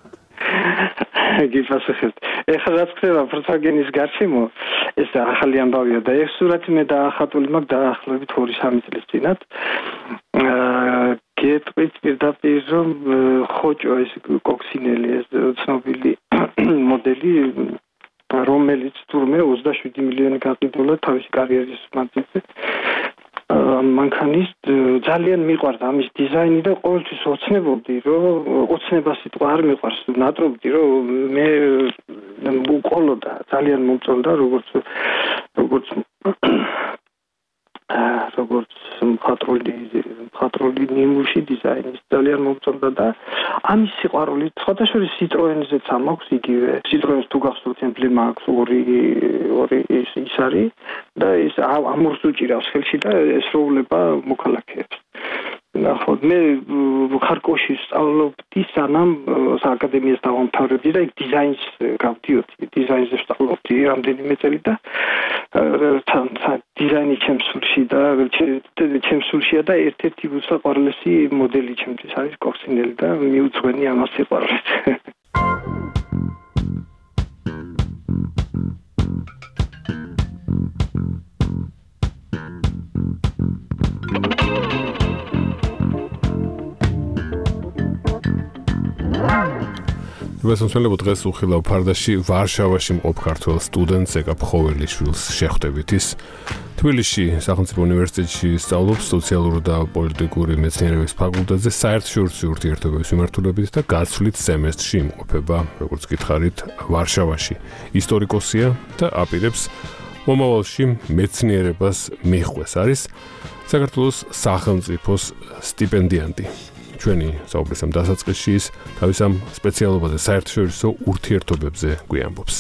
გიფასახეთ ეხლა რაც ხდება Volkswagen-ის გარშემო ეს ახალი ამბავია და ეს სურათი მე დაახატული მაქვს დაახლოებით 2-3 წლის წინათ გეტყვით პირდაპირ რომ ხოჭო ეს კოქსინელი ეს ცნობილი მოდელი რომელიც თურმე 27 მილიონი გაყიდულა თავისი კარიერის მანძილზე მანქანის ძალიან მიყვარდა ამის დიზაინი და ყოველთვის ოცნებობდი რომ ოცნება სიტყვა არ მიყვარს ნატრობდი რომ მე უყოლოდა ძალიან მომწონდა როგორც მხატვრული ნიმუში დიზაინის ძალიან მომწონდა და ამის სიყვარული სხვადასხვა Citroën-ზეც ამაქვს იგივე Citroën-ს თუ გახსოვთ ემბლემა აქვს ორი ის არის და ეს ამურს უჭირავს ხელში და ესროულება მოქალაქეებს. ნახოთ მე ხარკოვში სწავლობდი სანამ აკადემიას დავამთავრებდი და იქ დიზაინს გავდიოდი დიზაინზე სწავლობდი რამდენიმე წელი და დიზაინი ჩემს სულშია და ერთ-ერთი უსაყვარლესი მოდელი ჩემთვის არის კოქსინელი და მიუძღვენი ამას სიყვარულით. ვესწრებო დღეს უხილავ ფარდაში ვარშავაში მყოფ ქართველ სტუდენტს ეკა ფხოველიშვილს შეხვდებით ის თბილისში სახელმწიფო უნივერსიტეტში სწავლობს სოციალური და პოლიტიკური მეცნიერების ფაკულტეტზე საერთაშორისო ურთიერთობების მიმართულებით და გაცვლით სემესტრში იმყოფება როგორც გითხარით ვარშავაში ისტორიკოსია და აპირებს მომავალში მეცნიერებას მიხვდეს არის საქართველოს სახელმწიფოს სტიპენდიანტი ჩვენი საუბრის ამ დასაწყისში ის თავის ამ სპეციალობაზე საერთაშორისო ურთიერთობებზე გვიამბობს.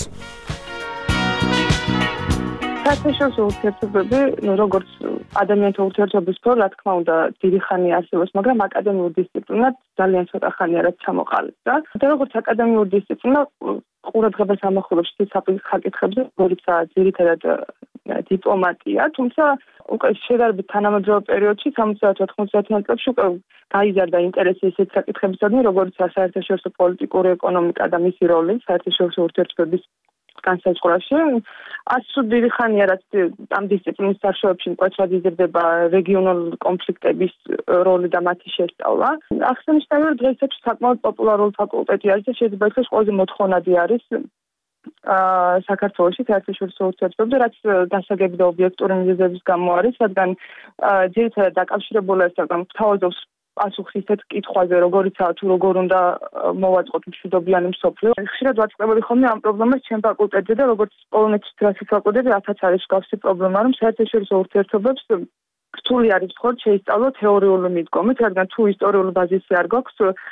საერთაშორისო ურთიერთობები, როგორც ადამიანთა ურთიერთობის სფერო, რა თქმა უნდა, დიდი ხანი არსებობს, მაგრამ აკადემიურ დისციპლინად ძალიან ცოტა ხანია რაც ჩამოყალიბდა. და როგორც აკადემიურ დისციპლინა ყურადღებას ამახვილებს საკითხებზე, როდესაც ძირითადად დიპლომატია, თუმცა უკვე შედარებით თანამედროვე პერიოდში 70-80 წლებში უკვე გაიზარდა ინტერესი ესეთ საკითხებისადმი, როგორც საერთაშორისო პოლიტიკური ეკონომიკა და მისი როლი საერთაშორისო ურთიერთობების განსაზღვრაში. ასუ დიდი ხანია რაც ამ დისციპლინის საშუალებებში მკვეთრად იზრდება რეგიონალური კონფლიქტების როლი და მათი შესწავლა. აღსანიშნავია, დღეისათვის საკმაოდ პოპულარული ფაკულტეტი არის და შეიძლება ითქვას ყველაზე მოთხოვნადი არის საქართველოში საერთაშორისო ურთიერთობებზე, რაც დასაგები და ობიექტური მიზეზების გამო არის, რადგან ძირითადად დაკავშირებულია თავადობს პასუხს ისეთ კითხვაზე, როგორიცაა თუ როგორ უნდა მოვაწყოთ მშვიდობიანი მსოფლიო. ხშირად ვაწყდები ხოლმე ამ პრობლემას ჩემ ფაკულტეტზე და როგორც პოლონეთის დრასის ფაკულტეტი, აქაც არის მსგავსი პრობლემა, რომ საერთაშორისო ურთიერთობებს რთული არის მხოლოდ შეისწავლო თეორიული მიდგომით, რადგან თუ ისტორიული ბაზისი არ გვაქვს,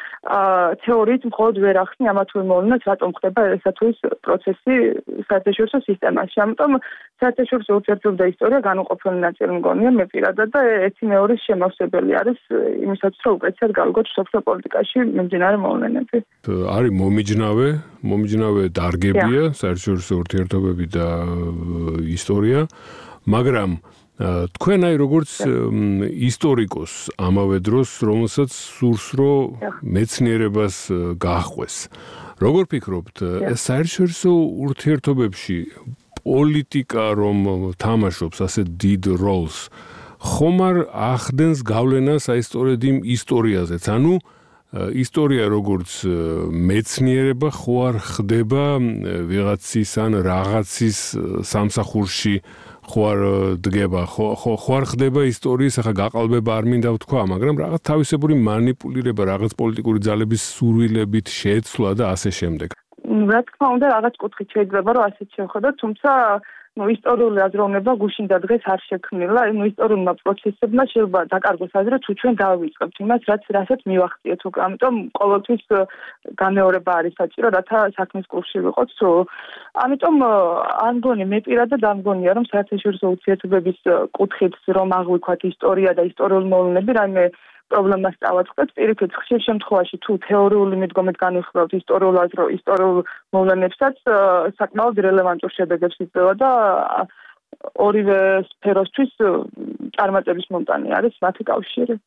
თეორიით მხოლოდ ვერ ახსნი ამა თუ იმ მოვლენას, რატომ ხდება ესა თუ ის პროცესი საერთაშორისო სისტემაში. ამიტომ საერთაშორისო ურთიერთობები და ისტორია განუყოფელი ნაწილი მგონია მე პირადად და ერთი მეორის შემავსებელი არის იმისაც, რომ უკეთესად გავიგოთ სოფლიო პოლიტიკაში მიმდინარე მოვლენები. არის მომიჯნავე დარგებია საერთაშორისო ურთიერთობები და ისტორია, მაგრამ თქვენ აი როგორც ისტორიკოს ამავე დროს, რომელსაც სურს რომ მეცნიერებას გაახვეს. როგორ ფიქრობთ, ეს საერთაშორისო ურთიერთობებში პოლიტიკა რომ თამაშობს ასე დიდ როლს, ხომ არ ახდენს გავლენას აი სწორედ იმ ისტორიაზეც? ანუ ისტორია როგორც მეცნიერება ხო არ ხდება ვიღაცის ან რაღაცის სამსახურში ხო არ დგება, ხო არ ხდება ისტორიის, ახლა გაყალბება არ მინდა ვთქვა, მაგრამ რაღაც თავისებური მანიპულირება, რაღაც პოლიტიკური ძალების სურვილებით შეცვლა და ასე შემდეგ. რა თქმა უნდა, რაღაც კუთხით შეიძლება რომ ასეც შეხედოთ, თუმცა ისტორიული აზროვნება გუშინ და დღეს არ შექმნილა, ისტორიულმა პროცესებმა შეიძლება დაკარგოს აზრი, თუ ჩვენ დავიწყებთ იმას, რასაც მივახციეთ უკვე. ამიტომ ყოველთვის გამეორება არის საჭირო, რათა საქმის კურსში ვიყოთ სრულ. ამიტომ არ მგონი, მე პირადად არ მგონია, რომ საერთაშორისო ურთიერთობების კუთხით რომ აღვიქვათ ისტორია და ისტორიული მოვლენები, რაიმე პრობლემას წავაწყდეთ. პირიქით, ხშირ შემთხვევაში თუ თეორიული მიდგომით განვიხილავთ ისტორიულ მოვლენებსაც, საკმაოდ რელევანტურ შედეგებს იძლევა და ორივე სფეროსთვის წარმატების მომტანი არის მათი კავშირი.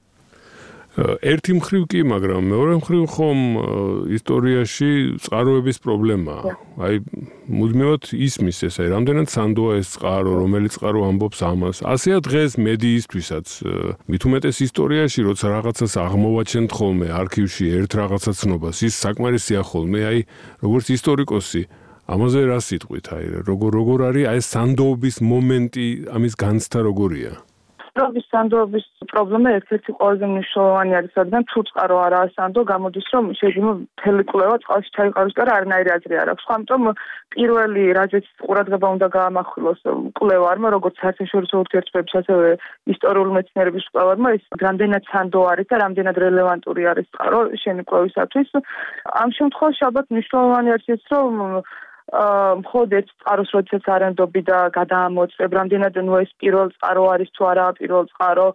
ერთი მხრივ კი, მაგრამ მეორე მხრივ ხომ ისტორიაში წყაროების პრობლემაა. აი, მუდმივად ისმის ეს, აი, რამდენად სანდოა ეს წყარო, რომელი წყარო ამბობს ამას. ასეა დღეს მედიისთვისაც, მით უმეტეს ისტორიაში, როცა რაღაცას აღმოვაჩენთ ხოლმე არქივში ერთ რაღაცა ცნობას, ის საკმარისია ხოლმე, აი, როგორც ისტორიკოსი, ამაზე რა სიტყვით, აი, როგორ არის აი სანდოობის მომენტი, ამის განცდა როგორია? სანდოობის პრობლემა ერთ-ერთი ყველაზე მნიშვნელოვანი არის, რადგან თუ წყარო არაა სანდო, გამოდის რომ შეიძლება მთელი კვლევა წყალში ჩაიყაროს და არანაირი აზრი არ აქვს. ამიტომ პირველი რაზეც ყურადღება უნდა გაამახვილოს კვლევარმა, როგორც საერთაშორისო ურთიერთობების, ასევე ისტორიული მეცნიერების კვლევარმა, ის რამდენად სანდო არის და რამდენად რელევანტური არის წყარო შენი კვლევისათვის. ამ შემთხვევაში ალბათ მნიშვნელოვანი არის ის, რომ მხოლოდ ერთ წყაროს როდესაც არენდობი და გადაამოწებ, რამდენად ეს პირველ წყარო არის თუ არა პირველ წყარო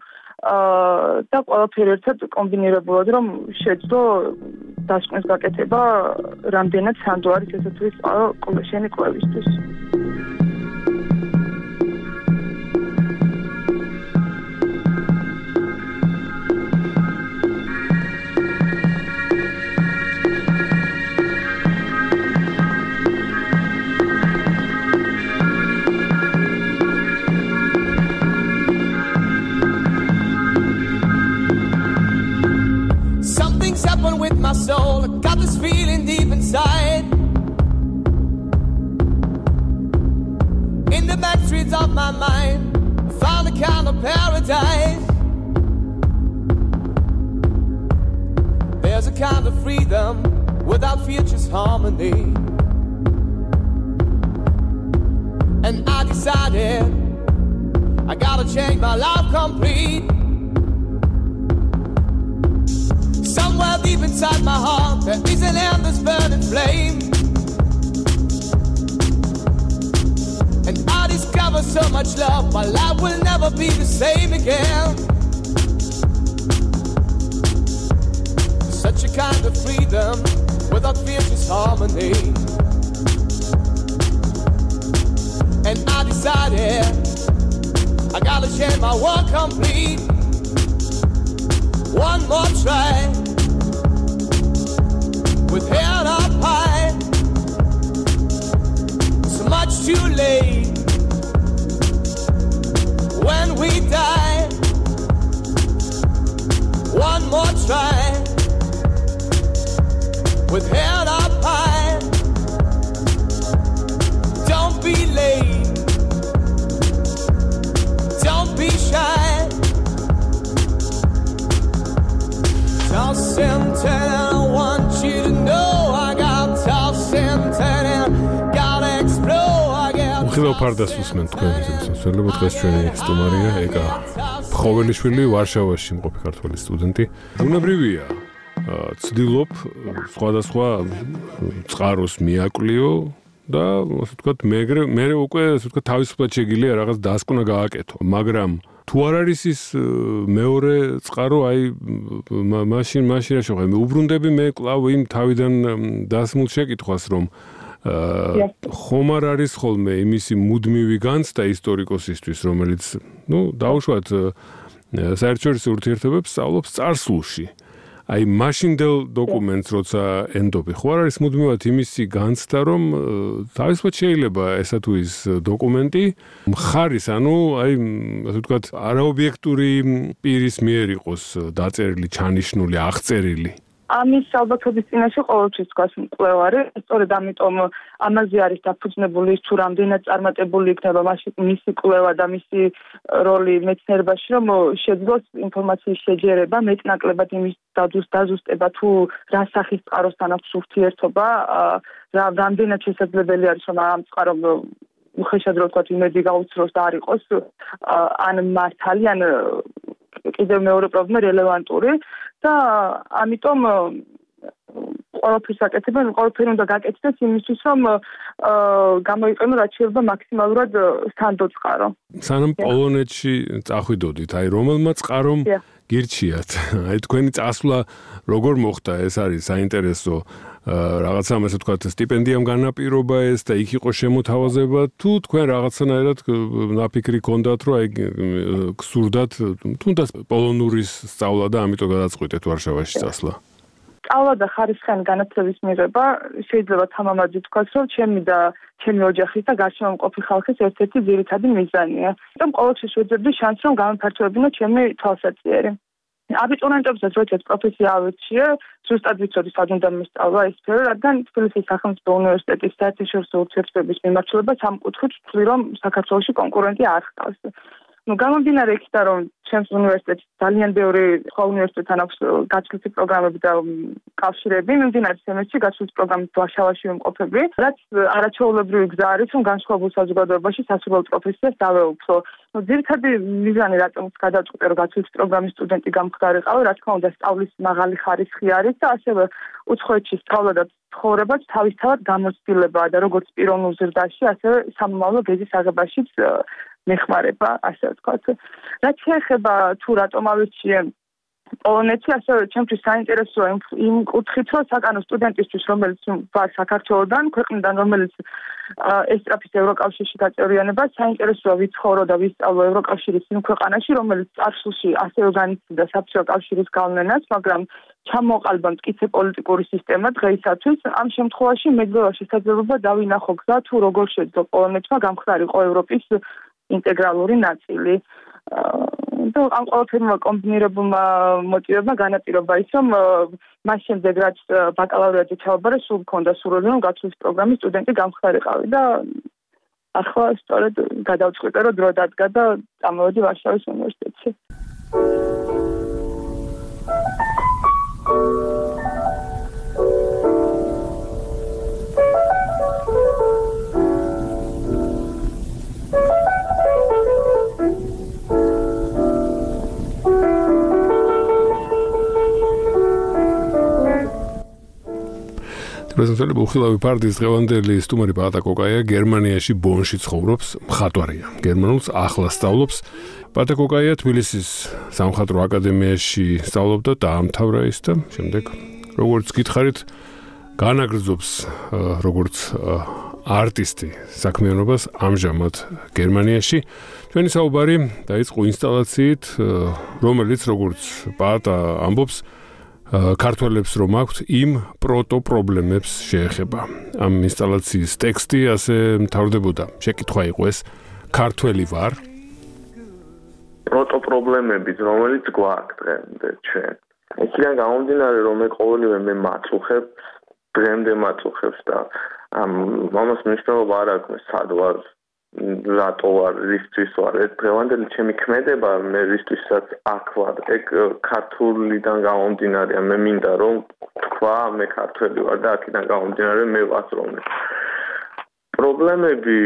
და ყველაფერი ერთად კომბინირებულად რომ შეძლო დასკვნის გაკეთება, რამდენად სანდო არის ესე თუ ის წყარო შენი კვლევისთვის. My soul, I got this feeling deep inside. In the back streets of my mind, I found a kind of paradise. There's a kind of freedom without fear, just harmony. And I decided I gotta change my life complete. Somewhere deep inside my heart there is an endless burning flame, and I discover so much love, my life will never be the same again. Such a kind of freedom without fear, just harmony. And I decided I gotta change my world complete. One more try, with head up high. So much too late when we die. One more try, with head up high. უხილავ ფარდას უსმენ თქვენ მსმენელებო, დღეს ჩვენი სტუმარია ეკა ფხოველიშვილი, ვარშავაში მყოფი ქართველი სტუდენტი. ბუნებრივია ცდილობ სხვადასხვა წყაროს მიაკვლიო და ასე ვთქვათ, მე უკვე ასე ვთქვათ, თავისუფლად შეგიძლია რაღაც დასკვნა გააკეთო, მაგრამ თუ არ არის ის მეორე წყარო, აი მაშინ რა შეხვედრა, უბრუნდები მე კლავ იმ თავიდან დასმულ შეკითხვას, რომ ხომ არ არის ხოლმე იმისი მუდმივი განცდა ისტორიკოსისთვის, რომელიც, დაუშვათ საერთაშორისო ურთიერთობებს სწავლობს წარსულში. აი მაშინდელ დოკუმენტს როცა ენდობი, ხო არ არის მუდმივად იმისი განცდა, რომ თავისუფლად შეიძლება ესა თუ ის დოკუმენტი მხარის, აი ასე ვთქვათ, არაობიექტური პირის მიერ იყოს დაწერილი, ჩანიშნული, აღწერილი. ამის ალბათობის წინაშე ყოველთვის დგას მკვლევარი, სწორედ ამიტომ ამაზე არის დაფუძნებული ის, თუ რამდენად წარმატებული იქნება მისი კვლევა და მისი როლი მეცნიერებაში, რომ შეძლოს ინფორმაციის შეჯერება, მეტნაკლებად იმის დაზუსტება, თუ რა სახის წყაროსთან აქვს ურთიერთობა, რამდენად შესაძლებელი არის, რომ ამ წყარომ უხეშად რო ვთქვათ, იმედი გაუცროს და არ იყოს ან მართალი, ან კიდევ მეორე პრობლემა რელევანტური და ამიტომ ყველაფერი უნდა გაკეთდეს იმისთვის, რომ გამოიყენო რაც შეიძლება მაქსიმალურად სანდო წყარო. სანამ პოლონეთში წახვიდოდით, აი რომელმა წყარომ გირჩიათ? აი თქვენი წასვლა როგორ მოხდა? ეს არის საინტერესო რაღაცა, ასე ვთქვათ, სტიპენდიამ განაპირობა ეს და იქ იყო შემოთავაზება, თუ თქვენ რაღაცნაირად ნაფიქრი გქონდათ, რომ აი გსურდათ თუნდაც პოლონურის სწავლა და ამიტომ გადაწყვიტეთ ვარშავაში წასვლა? სწავლა და ხარისხიანი განათლების მიღება შეიძლება თამამად ითქვას, რომ ჩემი და ჩემი ოჯახის და გარშემო მყოფი ხალხის ერთ-ერთი ძირითადი მიზანია. ამიტომ ყოველთვის ვეძებდი შანსს, რომ გამოფართოებინო ჩემი თვალსაჩინო. აბიტურიენტებსაც როდესაც პროფესია ავირჩია, ზუსტად ვიცოდი სად უნდა მისწავლა ეს სფერო, რადგან თბილისის სახელმწიფო უნივერსიტეტის საერთაშორისო ურთიერთობების მიმართულება ამ კუთხით ვთვლი, რომ საქართველოში კონკურენტი არ ჰყავს. გამომდინარე იქიდან, რომ ჩემს უნივერსიტეტში ძალიან ბევრი სხვა უნივერსიტეტთან აქვს გაცვლითი პროგრამები და კავშირები, მიმდინარე სემესტრში გაცვლითი პროგრამით ვარშავაში ვიმყოფები, რაც არაჩვეულებრივი გზა არის, რომ განსხვავებულ საზოგადოებაში სასურველ პროფესიას დავეუფლო. ძირითადი მიზანი, რატომაც გადავწყვიტე, რომ გაცვლითი პროგრამის სტუდენტი გამხდარიყავი, რა თქმა უნდა, სწავლის მაღალი ხარისხი არის და ასევე უცხოეთში სწავლა და ცხოვრებაც თავისთავად გამოცდილებაა და როგორც პიროვნულ ზრდაში, ასევე სამომავლო გეზის აღებაშიც მეხმარება, ასე ვთქვათ. რაც შეეხება თუ რატომ ავირჩიე პოლონეთში, ასევე ჩემთვის საინტერესოა იმ კუთხით, რომ საკანო სტუდენტისთვის, რომელიც ვარ საქართველოდან, ქვეყნიდან, რომელიც ესწრაფის ევროკავშირში გაწევრიანება, საინტერესოა ვიცხოვრო და ვისწავლო ევროკავშირის იმ ქვეყანაში, რომელიც წარსულში ასევე განიცდიდა საბჭოთა კავშირის გავლენას, მაგრამ ჩამოყალიბა მტკიცე პოლიტიკური სისტემა დღეისათვის. ამ შემთხვევაში მეძლევა შესაძლებლობა დავინახო გზა, თუ როგორ შეძლო პოლონეთმა გამხდარიყო ევროპის ინტეგრალური ნაწილი. და ამ ყველაფერმა კომბინირებულმა მოტივებმა განაპირობა ის, რომ მას შემდეგ რაც ბაკალავრიატზე ჩავაბარე, სულ მქონდა სურვილი, რომ გაცვლითი პროგრამის სტუდენტი გამხდარიყავი და ახლა სწორედ გადავწყვიტე, რომ დრო დადგა და წამოვედი ვარშავის უნივერსიტეტში. პრეზიდენტი უხილავი პარტიის დღევანდელი სტუმარი პაატა კოკაია გერმანიაში ბონში ცხოვრობს, მხატვარია. გერმანულს ახლა სწავლობს. პაატა კოკაია თბილისის სამხატვრო აკადემიაში სწავლობდა, დაამთავრა ის და შემდეგ როგორც გითხარით, განაგრძობს როგორც არტისტი საქმიანობას ამჟამად გერმანიაში. ჩვენი საუბარი დაიწყო ინსტალაციით, რომელიც როგორც პაატა ამბობს, ქართველებს რომ აქვთ იმ პროტო პრობლემებს შეეხება. ამ ინსტალაციის ტექსტი ასე მთავრდებოდა. შეკითხვა იყო ეს: ქართველი ვარ? პროტო პრობლემები, რომელიც გვაქვს დღემდე ჩვენ. იქიდან გამომდინარე, რომ მე ყოველივე მაწუხებ, დღემდე მაწუხებს და ამას მნიშვნელობა არ აქვს, სად ვარ, რატო ვარ, რისთვის ვარ. ეს დღევანდელი ჩემი ქმედება, მე რისთვისაც აქ ვარ. ეგ ქართულიდან გამომდინარეა, მე მინდა რომ თქვა, მე ქართველი ვარ და აქედან გამომდინარე მე ვასწავლე. პრობლემები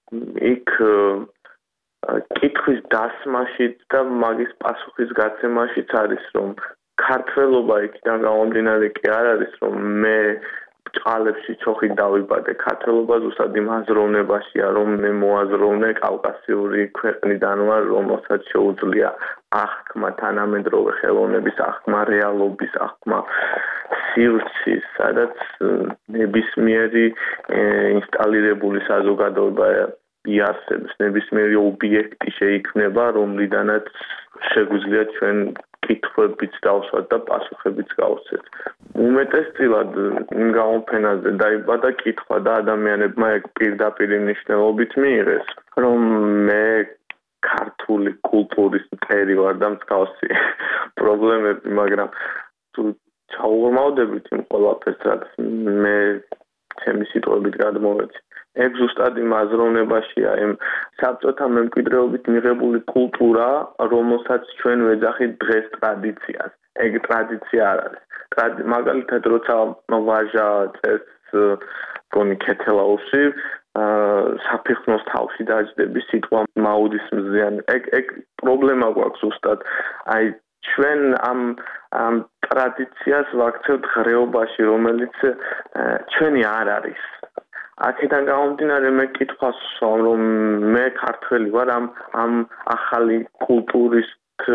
იქ კითხვის დასმაშიც და მაგის პასუხის გაცემაშიც არის რომ ქართველობა იქიდან გამომდინარე კი არ არის რომ მე ჭყალებში ჩოხით დავიბადე ქართველობა ზუსტად იმ აზროვნებაშია რომ მე მოაზროვნე კავკასიური ქვეყნიდან ვარ რომელსაც შეუძლია აღქმა თანამედროვე ხელოვნების აღქმა რეალობის აღქმა სივრცის სადაც ნებისმიერი ინსტალირებული საზოგადოება იარსებს ნებისმიერი ობიექტი შეიქმნება რომლიდანაც შეგვიძლია ჩვენ კითხვებიც დავსვათ და პასუხებიც გავცეთ. უმეტესწილად იმ გამოფენაზე დაიბადა კითხვა და ადამიანებმა ეგ პირდაპირ მნიშვნელობით მიიღეს, რომ მე ქართული კულტურის მტერი ვარ და მსგავსი პრობლემები, მაგრამ თუ ჩაუღრმავდებით იმ ყველაფერს, რაც მე ჩემი სიტყვებით გადმოვეცი. ეგ ზუსტად იმ აზროვნებაშია, იმ საბჭოთა მემკვიდრეობით მიღებული კულტურა, რომელსაც ჩვენ ვეძახით დღეს ტრადიციას. ეგ ტრადიცია არ არის. მაგალითად, როცა ვაჟა წერს გონი ქეთელაურში, საფიხნოს თავში დაჯდები სიტყვა მაუდის მზიანი. ეგ პრობლემა გვაქვს ზუსტად. აი ჩვენ ამ ტრადიციას ვაქცევთ ღრეობაში, რომელიც ჩვენი არ არის. აქედან გამომდინარე მე კითხვას ვსვამ რომ მე ქართველი ვარ ამ ახალი კულტურის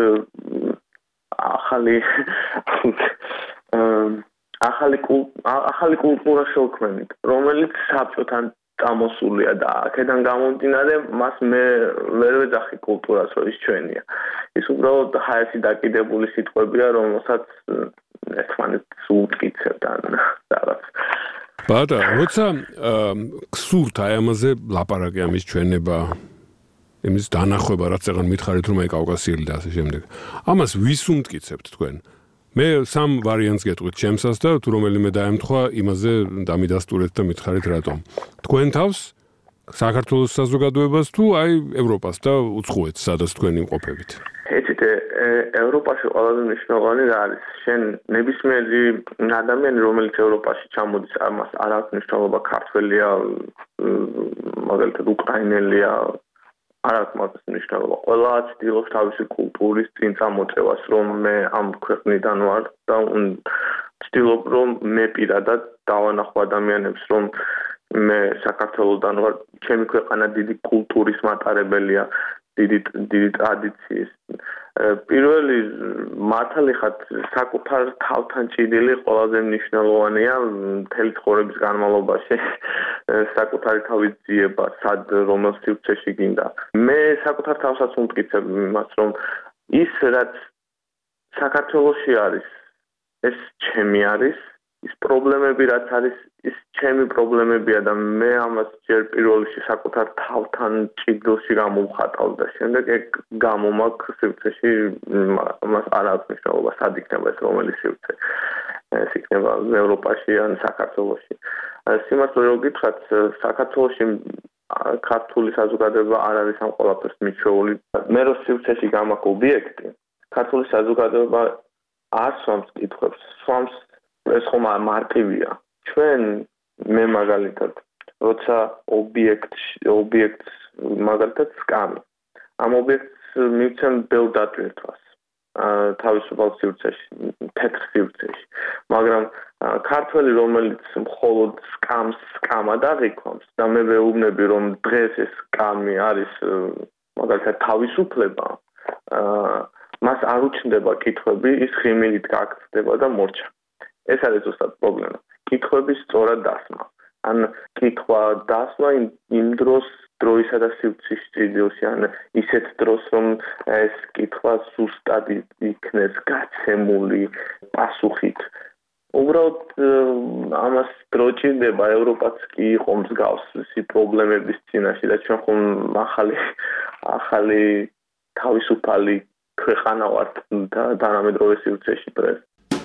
ახალი კულტურა შევქმნით რომელიც საბჭოთან წამოსულია და აქედან გამომდინარე მას მე ვერ ვეძახი კულტურას რომ ის ჩვენია ის უბრალოდ ჰაერში დაკიდებული სიტყვებია რომელსაც ერთმანეთს უტკიცებთ ან რაღაც ბატა, როცა გსურთ აი ამაზე ლაპარაკი ამის ჩვენება, იმის დანახვება, რაც ეგან მითხარით რომ აი კავკასიელი და ასე შემდეგ. ამას ვის უმტკიცებთ თქვენ? მე სამ ვარიანტს გეტყვით ჩემსას და თუ რომელიმე დაემთხვა, იმაზე დამიდასტურეთ და მითხარით რატომ. თქვენ თავს საქართველოს საზოგადოებას თუ აი ევროპას და უცხოეთს, სადაც თქვენ იმყოფებით? ეცით ევროპაში ყველაზე მნიშვნელოვანი რა არის? შენ ნებისმიერი ადამიანი, რომელიც ევროპაში ჩამოდის, ამას არ აქვს მნიშვნელობა ქართველია, მაგალითად უკრაინელია, არ აქვს მაგას მნიშვნელობა. ყველა ცდილობს თავისი კულტურის წინ წამოწევას, რომ მე ამ ქვეყნიდან ვარ და ცდილობ რომ მე პირადად დავანახო ადამიანებს, რომ მე საქართველოსდან ვარ, ჩემი ქვეყანა დიდი კულტურის მატარებელია. დიდი ტრადიციის. პირველი მართალი ხარ საკუთარ თავთან ჭიდილი ყველაზე მნიშვნელოვანია მთელი ცხოვრების განმავლობაში საკუთარი თავის ძიება, სად რომელ სივრცეში გინდა. მე საკუთარ თავსაც უმტკიცებ იმას, რომ ის რაც საქართველოში არის, ეს ჩემი არის, ის პრობლემები რაც არის, ის ჩემი პრობლემებია და მე ამას ჯერ პირველში საკუთარ თავთან ჭიდილში გამოვხატავ და შემდეგ ეგ გამომაქვს სივრცეში მას არ აქვს მნიშვნელობა სად იქნება ეს რომელი სივრცე ეს იქნება ევროპაში ან საქართველოში სიმართლე რომ გითხრათ საქართველოში ქართული საზოგადოება არ არის ამ ყველაფერს მიჩვეული მე რო სივრცეში გამაქვს ობიექტი ქართული საზოგადოება არ swams კითხვებს swams ეს ხომ მარტივია ჩვენ მე მაგალითად როცა ობიექტს მაგალითად სკამი ამ ობიექტს მივცემ ბევრ დატვირთვას თავისუფალ სივრცეში თეთრ სივრცეში მაგრამ ქართველი რომელიც მხოლოდ სკამს სკამად აღიქვამს და მე ვეუბნები რომ დღეს ეს სკამი არის მაგალითად თავისუფლება მას არ უჩნდება კითხვები ის ხიმილით გაქცდება და მორჩა ეს არის ზუსტად პრობლემა. კითხვების სწორად დასმა. ან კითხვა დასმა იმ დროისა და სივრცის ჭიდილში, ან ისეთ დროს, რომ ეს კითხვა ზუსტად იქნეს გაცემული პასუხით. უბრალოდ ამას დრო ჭირდება, ევროპაც კი იყო მსგავსი პრობლემების წინაშე და ჩვენ ხომ ახალი თავისუფალი ქვეყანა ვართ და თანამედროვე სივრცეში დღეს.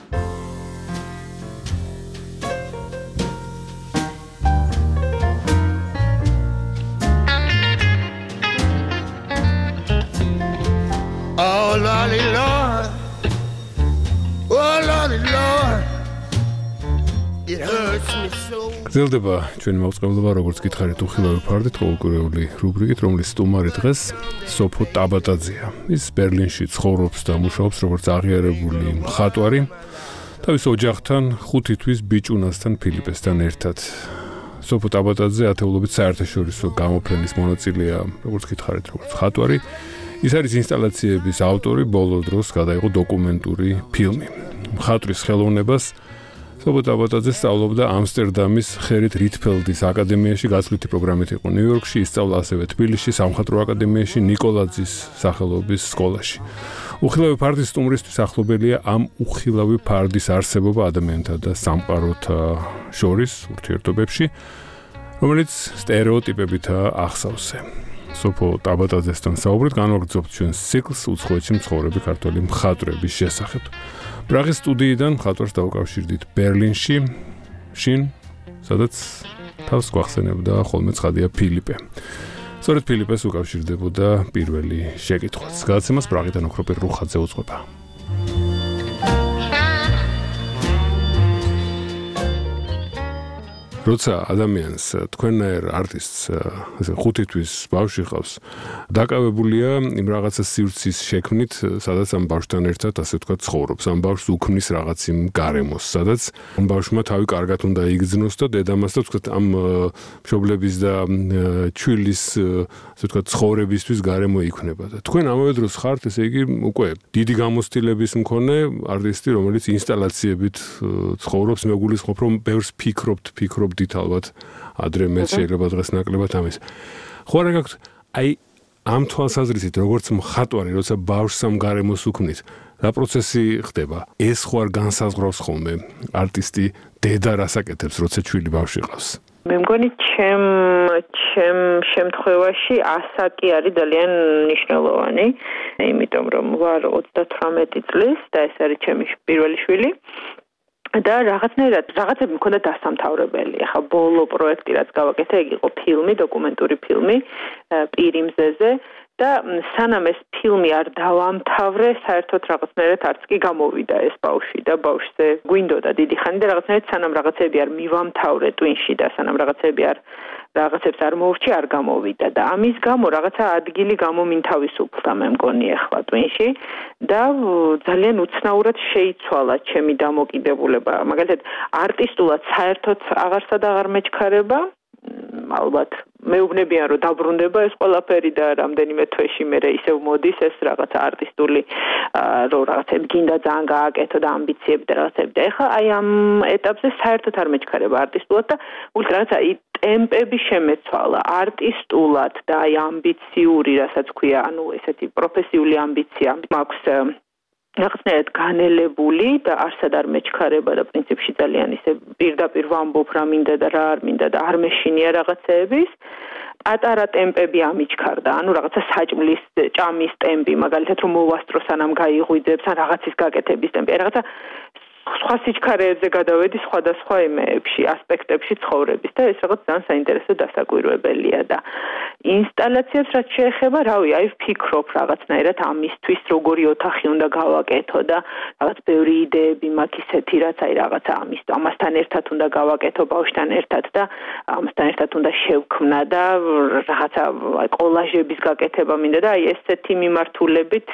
Oh, Lordy, Lord. Oh, Lordy, Lord. It hurts me გრძელდება ჩვენი მოწყობილობა, როგორც გითხარით, უხილავი ფარდით ყოველკვირეული რუბრიკით, რომლის სტუმარი დღეს სოფო ტაბატაძეა. ის ბერლინში ცხოვრობს და მუშაობს როგორც აღიარებული მხატვარი. თავის ოჯახთან 5 თვის ბიჭუნასთან ფილიპესთან ერთად. სოფო ტაბატაძე ათეულობით საერთაშორისო გამოფენის მონაწილეა, როგორც გითხარით, როგორც მხატვარი. ის არის ინსტალაციების ავტორი, ბოლო დროს გადაიღო დოკუმენტური ფილმი. მხატვრის ხელოვნებას სოფო ტაბატაძე სწავლობდა ამსტერდამის ხერით რითფელდის აკადემიაში, გაცვლითი პროგრამით იყო ნიუ-იორკში, ისწავლა ასევე თბილისში, სამხატვრო აკადემიაში, ნიკოლაძის სახელობის სკოლაში. უხილავი ფარდის სტუმრისთვის ახლობელია ამ უხილავი ფარდის არსებობა ადამიანთა და სამყაროთა შორის ურთიერთობებში, რომელიც სტერეოტიპებითაა ახსავსე. სოფო ტაბატაძესთან საუბრით განვაგრძობთ ჩვენს ციკლს უცხოეთში მცხოვრები ქართველი მხატვრების შესახებ. პრაღის სტუდიიდან მხატვარს დავუკავშირდით ბერლინში, შინ, სადაც თავს გვახსენებდა ხოლმე ცხადია ფილიპე. სწორედ ფილიპეს უკავშირდებოდა პირველი შეკითხვაც. გადაცემას პრაღიდან ოქროპირ რუხაძე უძღვება. როცა ადამიანს თქვენნაირ არტისტს ასე 5 თვის ბავშვი ყავს, დაკავებულია იმ რაღაცა სივრცის შექმნით, სადაც ამ ბავშვთან ერთად ასე ვთქვათ ცხოვრობს. ამ ბავშვს უქმნის რაღაც იმ გარემოს, სადაც ამ ბავშვმა თავი კარგად უნდა იგრძნოს და დედამას და ვთქვათ ამ მშობლების და ჩვილის ასე ვთქვათ ცხოვრებისთვის გარემო იქმნება. და თქვენ ამავე დროს ხართ, ესე იგი, უკვე დიდი გამოცდილების მქონე არტისტი, რომელიც ინსტალაციებით ცხოვრობს, მეგულისხმობ, რომ ბევრს ფიქრობთ ალბათ ადრე მეც შეიძლება დღეს ნაკლებად ამის. ხო არა გაქვთ აი ამ თვალსაზრისით როგორც მხატვარი, როცა ბავშვს ამ გარემოს უქმნის, რა პროცესი ხდება? ეს ხო არ განსაზღვრავს ხოლმე არტისტი დედა რას აკეთებს, როცა ჩვილი ბავშვი ყავს? მე მგონი ჩემ შემთხვევაში ასაკი არის ძალიან მნიშვნელოვანი, იმიტომ რომ ვარ 38 წლის და ეს არის ჩემი პირველი შვილი. და რაღაცები მქონდა დასამთავრებელი. ახლა ბოლო პროექტი რაც გავაკეთე, იგი იყო ფილმი, დოკუმენტური ფილმი პირი მზეზე და სანამ ეს ფილმი არ დავამთავრე, საერთოდ რაღაცნაირად არც კი გამოვიდა ეს ბავშვი და ბავშვზე გვინდოდა დიდი ხანი და რაღაცნაირად სანამ რაღაცები არ მივამთავრე ტვინში და სანამ რაღაცებს არ მოვრჩი, არ გამოვიდა და ამის გამო რაღაცა ადგილი გამომინთავისუფლდა მე მგონი ახლა ტვინში და ძალიან უცნაურად შეიცვალა ჩემი დამოკიდებულება. მაგალითად, არტისტულად საერთოდ აღარსად აღარ მეჩქარება. ალბათ მეუბნებიან რომ დაბრუნდება ეს ყველაფერი და რამდენიმე თვეში მერე ისევ მოდის ეს რაღაცა არტისტული რომ რაღაცები გინდა ძალიან გააკეთო და ამბიციები და რაღაცები და ეხლა აი ამ ეტაპზე საერთოდ არ მეჩქარება არტისტულად და უბრალოდ რაღაცა ტემპები შემეცვალა არტისტულად და აი ამბიციური რასაც ქვია ანუ ესეთი პროფესიული ამბიცია მაქვს რაღაცნაირად განელებული და არსად არ მეჩქარება და პრინციპში ძალიან ისე პირდაპირ ვამბობ რა მინდა და რა არ მინდა და არ მეშინია რაღაცეების პატარა ტემპები ამიჩქარდა ანუ რაღაცა საჭმლის ჭამის ტემპი მაგალითად რომ მოვასწრო სანამ გაიღვიძებს ან რაღაცის გაკეთების ტემპი რაღაცა სხვა სიჩქარეებზე გადავედი სხვადასხვა იმეებში, ასპექტებში ცხოვრების და ეს რაღაც ძალიან საინტერესო დასაკვირვებელია და ინსტალაციებს რაც შეეხება, რავი, აი ვფიქრობ რაღაცნაირად ამისთვის როგორი ოთახი უნდა გავაკეთო და რაღაც ბევრი იდეები მაქვს ისეთი, რაც აი რაღაცა ამასთან ერთად უნდა გავაკეთო ბავშვთან ერთად და ამასთან ერთად უნდა შევქმნა და რაღაცა კოლაჟების გაკეთება მინდა და აი ესეთი მიმართულებით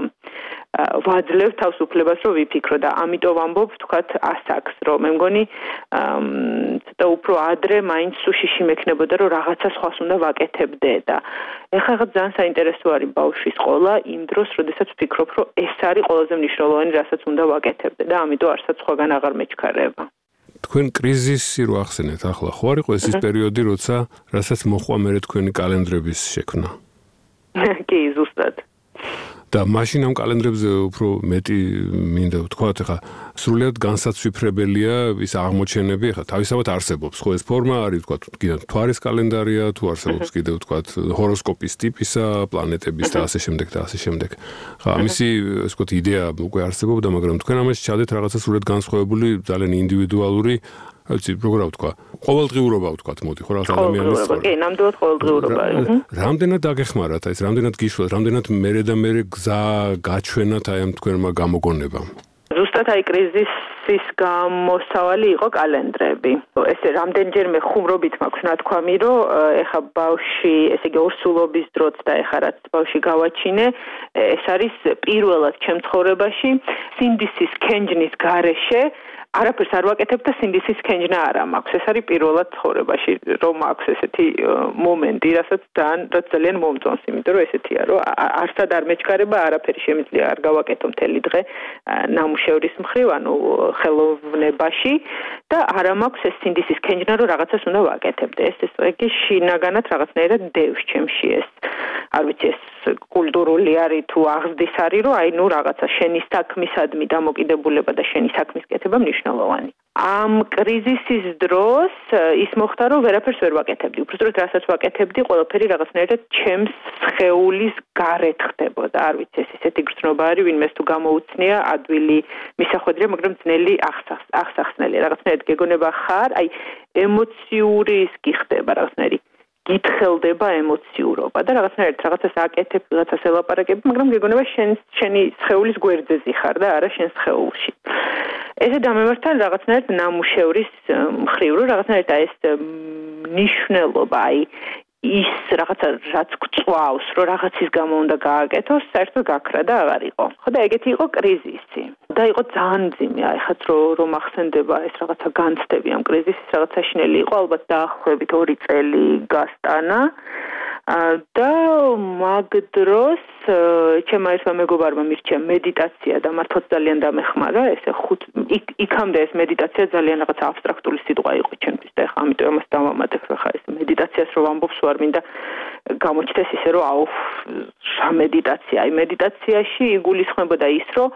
ვაძლევ თავს უფლებას რომ ვიფიქრო და ამიტომ ვამბობ თქვათ ასაკს რომ მე მგონი ცოტა უფრო ადრე მაინც სუშიში მექნებოდა რომ რაღაცა სხვას უნდა ვაკეთებდე და ეხლა ძალიან საინტერესო არის ბავშვის ყოლა იმ დროს როდესაც ვფიქრობ რომ ეს არის ყველაზე მნიშვნელოვანი რასაც უნდა ვაკეთებდე და ამიტომ არცაც სხვაგან აღარ მეჩქარება თქვენ კრიზისი რო ახსენეთ ახლა ხო არ იყო ეს პერიოდი როცა რასაც მოხვა მერე თქვენი კალენდრების შექმნა კი ზუსტად და მაშინ ამ კალენდრებზე უფრო მეტი მინდა ვთქვათ, ხა სრულიად განსაცვიფრებელია ის აღმოჩენები, ხა თავისთავად არსებობს, ხო ეს ფორმა არის, ვთქვათ, კიდევ თვარის კალენდარია, თუ არსებობს კიდევ ვთქვათ, ჰოროსკოპის ტიპისა, პლანეტების და ასე შემდეგ და ასე შემდეგ. ხა ამისი, ასე ვთქვათ, იდეა უკვე არსებობდა, მაგრამ თქვენ ამაში ჩადეთ რაღაცა სრულიად განსხვავებული, ძალიან ინდივიდუალური აიცი როგორ ვთქვა ყოველდღიურობა ვთქვათ მოდი ხო რაღაც ადამიანის ცხოვრება კი ნამდვილად ყოველდღიურობა რამდენად დაგეხმარათ აი ეს რამდენად გიშვლათ რამდენად მერე და მერე გზა გაჩვენათ აი ამ თქვენმა გამოგონებამ ზუსტად აი კრიზისის გამოსავალი იყო კალენდრები. ესე რამდენჯერმე ხუმრობით მაქვს ნათქვამი, რომ ეხა ბავშვი, ესე იგი ორსულობის დროც და ეხა რაც ბავშვი გავაჩინე, ეს არის პირველად ჩემ ცხოვრებაში სინდისის ქენჯნის გარეშე არაფერს არ ვაკეთებ და სინდისის ქენჯნა არ მაქვს. ეს არის პირველად ცხოვრებაში, რომ მაქვს ესეთი მომენტი, რასაც ძალიან მომწონს, იმიტომ რომ ესეთია, რომ არსად არ მეჩქარება, არაფერი შემიძლია არ გავაკეთო მთელი დღე ნამუშევრის მხრივ, ანუ ხელოვნებაში და არა მაქვს ეს სინდისის ქენჯნა, რომ რაღაცას უნდა ვაკეთებდე. ეს იგი შინაგანად რაღაცნაირად დევს ჩემში ეს. არ ვიცი, ეს კულტურული არის თუ აღზრდის არის, რომ აი ნუ რაღაცა შენი საქმისადმი დამოკიდებულება და შენი საქმის კეთება მნიშვნელოვანი. ამ კრიზისის დროს ის მოხდა, რომ ვერაფერს ვერ ვაკეთებდი. უბრალოდ რასაც ვაკეთებდი, ყველაფერი რაღაცნაირად ჩემს სხეულის გარეთ ხდებოდა. არ ვიცი, ეს ესეთი გრძნობა არის, ვინმეს თუ გამოუცნია ადვილი მისახვედრია, მაგრამ ძნელი აღსახსნელია. რაღაცნაირად გეგონება ხარ, აი ემოციური ის კი ხდება რაღაცნაირი გითხელდება ემოციურობა და რაღაცნაირად რაღაცას აკეთებ, რაღაცას ელაპარაკებ, მაგრამ გეგონება შენი სხეულის გვერდზე ხარ და არა შენ სხეულში. ესე დამემართა რაღაცნაირად ნამუშევრის მხრივ, რომ რაღაცნაირად ეს ნიშნულობა, აი ის რაღაცა რაც გწვავს, რომ რაღაცის გამო უნდა გააკეთოს, საერთოდ გაქრა და აღარ იყო. ხო და ეგეთი იყო კრიზისი. და იყო ძალიან მძიმე, აი ხაც რომ ახსენდება ეს რაღაცა განცდები ამ კრიზისის, რაღაც საშინელი იყო, ალბათ დაახლოებით 2 წელი გასტანა. და მაგ დროს ჩემმა ერთმა მეგობარმა მირჩია მედიტაცია და მართლაც ძალიან დამეხმარა, ესე იქამდე ეს მედიტაცია ძალიან რაღაც აბსტრაქტული სიტყვა იყო ჩემთვის და ეხლა ამიტომ ამას დავამატებ, ხა ეს მედიტაციას რომ ამბობს ვარ მინდა გამოჩნდეს ისე რომ აუ რა მედიტაცია, აი მედიტაციაში იგულისხმებოდა ის რომ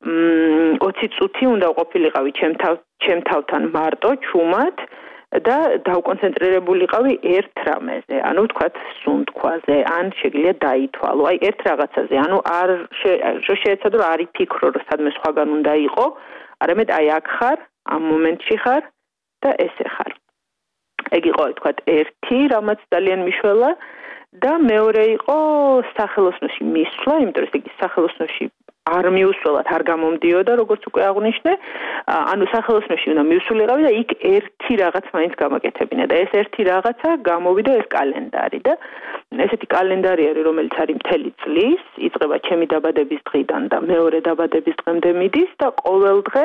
20 წუთი უნდა ყოფილიყავი ჩემ თავთან მარტო ჩუმად და დავკონცენტრირებულიყავი ერთ რამეზე, ანუ ვთქვათ სუნთქვაზე, ან შეგვიძლია დაითვალო, აი ერთ რაღაცაზე, ანუ არ შეეცადო რომ არ იფიქრო, რომ სადმე სხვაგან უნდა იყო, არამედ აი აქ ხარ, ამ მომენტში ხარ და ესე ხარ. ეგ იყო, ვთქვათ, ერთი, რამაც ძალიან მიშველა და მეორე იყო სახელოსნოში მისვლა, იმიტომ რომ იგი სახელოსნოში არ მიუსვლელად არ გამომდიოდა, როგორც უკვე აღვნიშნე, ანუ სახელოსნოში უნდა მიუსულიყავი და იქ ერთი რაღაც მაინც გამაკეთებინა და ეს ერთი რაღაცა გამოვიდა ეს კალენდარი და ესეთი კალენდარი არის, რომელიც არის მთელი წლის, იწყება ჩემი დაბადების დღიდან და მეორე დაბადების დღემდე მიდის და ყოველ დღე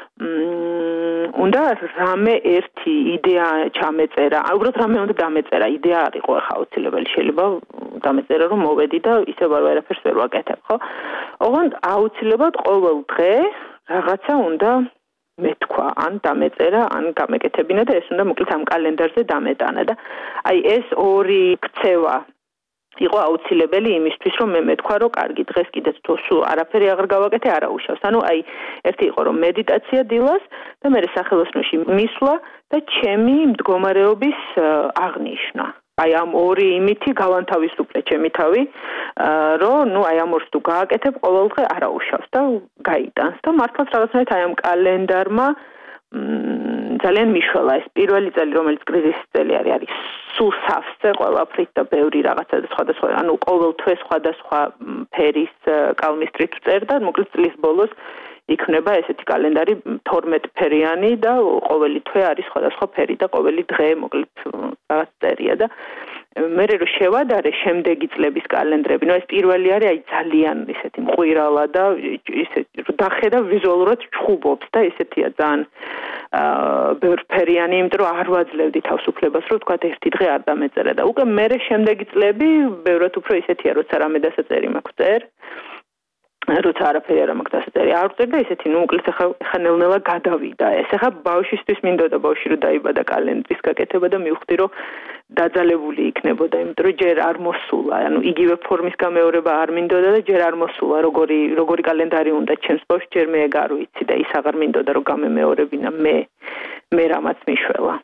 უნდა რამე ერთი იდეა ჩამეწერა, უბრალოდ რამე უნდა დამეწერა, იდეა არ იყო ახლა აუცილებელი, შეიძლება დამეწერა რომ მოვედი და ისევ ვერაფერს ვერ ვაკეთებ, ხო? ოღონდ აუცილებლად ყოველ დღე რაღაცა უნდა მეთქვა, ან დამეწერა, ან გამეკეთებინა და ეს უნდა მოკლედ ამ კალენდარზე დამეტანა და აი ეს ორი ქცევა იყო აუცილებელი იმისთვის, რომ მე მეთქვა, რომ კარგი დღეს კიდეც თუ სულ არაფერი აღარ გავაკეთე, არა უშავს. ანუ აი ერთი იყო რომ მედიტაცია დილას და მე სახელოსნოში მისვლა და ჩემი მდგომარეობის აღნიშვნა. აი ამ ორი იმითი გავანთავისუფლე ჩემი თავი, რომ ნუ აი ამ ორს თუ გააკეთებ, ყოველ დღე არა უშავს და გაიტანს და მართლაც რაღაცნაირად აი ამ კალენდარმა ძალიან მიშველა ეს პირველი წელი, რომელიც კრიზისის წელი არის სულ სავსე ყველაფრით და ბევრი რაღაცა და სხვადასხვა, ანუ ყოველ თვე სხვადასხვა ფერის კალმისტრით წერდა, მოკლედ წლის ბოლოს იქნება ესეთი კალენდარი 12 ფერიანი და ყოველი თვე არის სხვადასხვა ფერი და ყოველი დღე მოკლედ რაღაც წერია და მე რო შევადარე შემდეგი წლების კალენდრები, ნუ ეს პირველი არის აი ძალიან ისეთი მყვირალა და ისეთი რომ დახედა ვიზუალურად ჩხუბობს და ესეთია ძალიან ბევრფერიანი, იმიტომ რომ არ ვაძლევდი თავისუფლებას, რომ თქვა ერთი დღე არ დამეწერა და უკვე მე შემდეგი წლები ბევრად უფრო ისეთია, როცა რამე დასაწერი მაქვს წერ როცა არაფერი არ მაქვს დასაწერი არ ვწერ და ესეთი ნუ მოკლედ ახლა ნელ-ნელა გადავიდა ეს ახლა ბავშვისთვის მინდოდა ბავშვი რომ დაიბადა კალენდრის გაკეთება და მივხვდი რომ დაძალებული იქნებოდა იმიტომ რომ ჯერ არ მოსულა ანუ იგივე ფორმის გამეორება არ მინდოდა და ჯერ არ მოსულა როგორი კალენდარი უნდა ჩემს ბავშვს ჯერ მე ეგ არ ვიცი და ის აღარ მინდოდა რომ გამემეორებინა მე რამაც მიშველა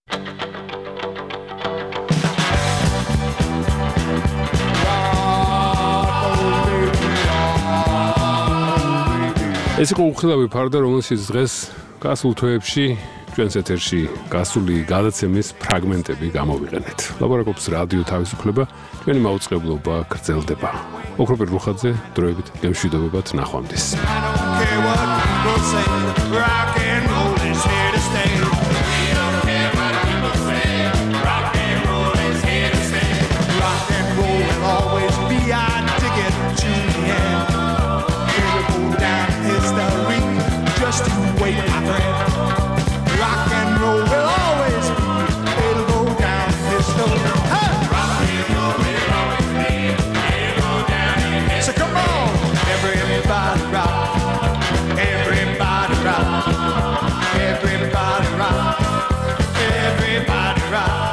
ეს იყო უხილავი ფარდა, რომელშიც დღეს გასულ თვეებში ჩვენს ეთერში გასული გადაცემის ფრაგმენტები გამოვიყენეთ. ლაპარაკობს რადიო თავისუფლება, ჩვენი მაუწყებლობა გრძელდება. ოქროპირ რუხაძე, დროებით გემშვიდობებად ნახვამდის. people say rock and roll is here to stay. We don't care what people say. Rock and roll is here to stay. Rock and roll will always be our ticket to the end. It'll go down in history. Just you wait, my friend. Rock and roll will always be. It'll go down in history. Hey! Rock and roll will always be. It'll go down in history. So come on, everybody rock. Everybody rock. Everybody rock. Everybody rock.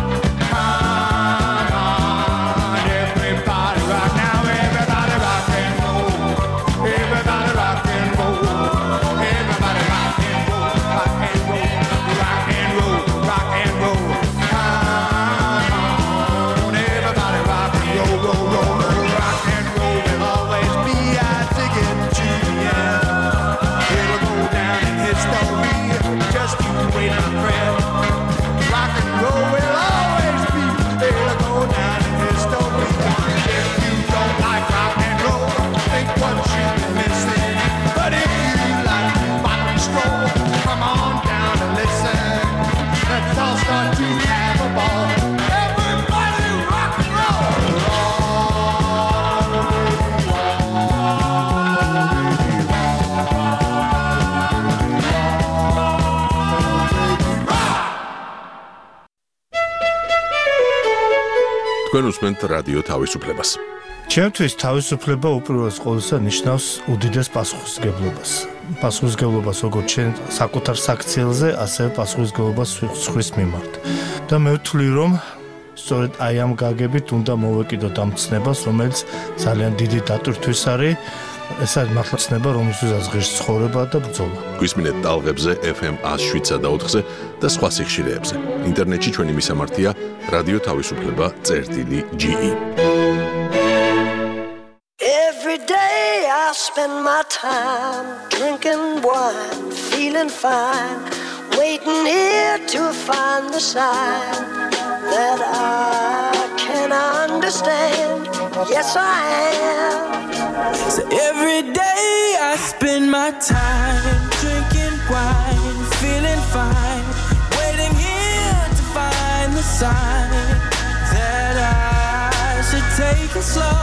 Come on, everybody rock. Now everybody rock and roll. Everybody rock and roll. Everybody rock and roll. Rock and roll. Rock and roll. Rock and roll. Come on, everybody rock and roll, roll, roll, roll. Rock and roll will always be our ticket to the end. It'll go down in history. Just you wait, my friend. Rock and roll will always be. It'll go down in history. If you don't like rock and roll, think what you've been missing. But if you like pop and stroll, come on down and listen. Let's all start to have a ball. Everybody rock and roll. თქვენ უსმენთ რადიო თავისუფლებას. ჩემთვის თავისუფლება უპირველეს ყოვლისა ნიშნავს უდიდეს პასუხისმგებლობას. პასუხისმგებლობას როგორც ჩვენ საკუთარ საქციელზე, ასევე პასუხისმგებლობას სხვის მიმართ. და მე ვთვლი, რომ სწორედ აი ამ გაგებით უნდა მოვეკიდოთ ამ ცნებას, რომელიც ძალიან დიდი დატვირთვის არის. ეს არის მართლა ცნება, რომელსაც ღირს ცხოვრება და ბრძოლა. გვისმინეთ ტალღებზე FM 107.4-ზე და სხვა სიხშირეებზე. ინტერნეტში ჩვენი მისამართია რადიო თავისუფლება.ge. Every day I spend my time drinking wine, feeling fine, waiting here to find the sign that I can understand. Yes, I am. So every day I spend my time drinking wine, feeling fine, waiting here to find the sign that I should take it slow.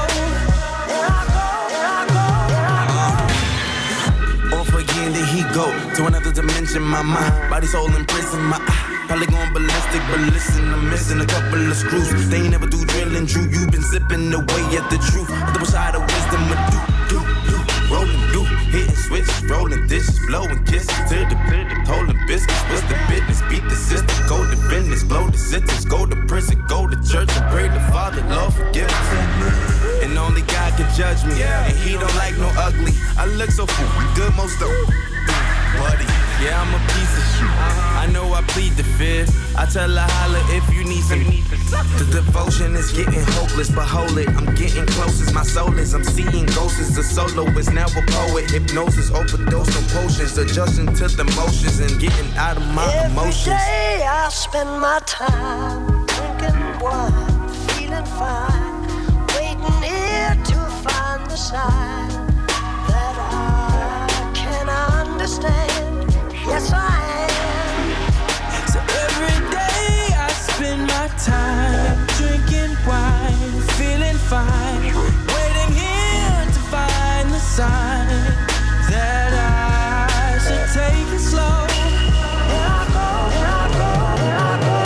Off again, there he go to another dimension. My mind, body, soul in prison. My probably going ballistic, but listen, I'm missing a couple of screws. They ain't never do drilling, true. You've been zipping away at the truth. The other side of wisdom, but do, rolling, do, hitting switch, rolling dishes, blowing kisses to the holding biscuits. What's the business? Beat the system, go to business, blow the sentence, go to prison, go to church and pray to Father, Lord forgive us. And only God can judge me, and He don't like no ugly. I look so good most of buddy. Yeah, I'm a piece of shit. I know I plead the fifth. I tell her holla if you need some. The devotion is getting hopeless, but hold it. I'm getting close as my soul is. I'm seeing ghosts as a soloist, now a poet. Hypnosis, overdose on potions, adjusting to the motions and getting out of my emotions. Every day I spend my time drinking wine, feeling fine, waiting here to find the sign that I can understand. Yes, I am. So every day I spend my time drinking wine, feeling fine, waiting here to find the sign that I should take it slow. Here I go, here I go, here I go.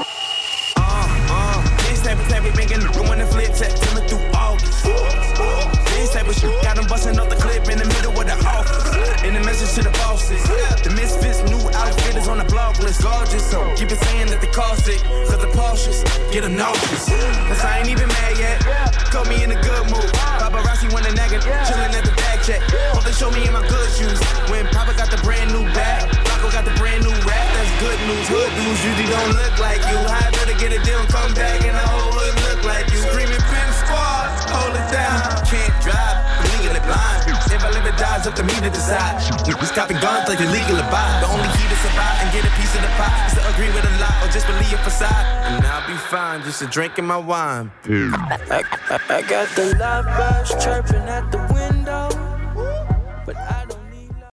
This type of we making going to flip tech till it through August. This type of shit got them busting off the clip in the middle of the office. In the message to the bosses, the misfits new outfit is on the blog list. Gorgeous, so keep it saying that they cost it. Cause the Porsches get them nauseous. Cause I ain't even mad yet. Caught me in a good mood. Paparazzi wanna nag it, chillin' at the bag check. Hope they show me in my good shoes. When Papa got the brand new bag, Paco got the brand new rap. That's good news. Hood news usually don't look like you. I better get a deal and come back and the whole hood look like you. Screaming pin squad, hold it down. Can't drive, I'm legally blind. If I live or die, it's up to me to decide. We stopping guns like illegal to buy. The only key to survive and get a piece of the pie is to agree with a lie or just believe a facade. And I'll be fine, just a drink in my wine. I got the love birds chirping at the window, but I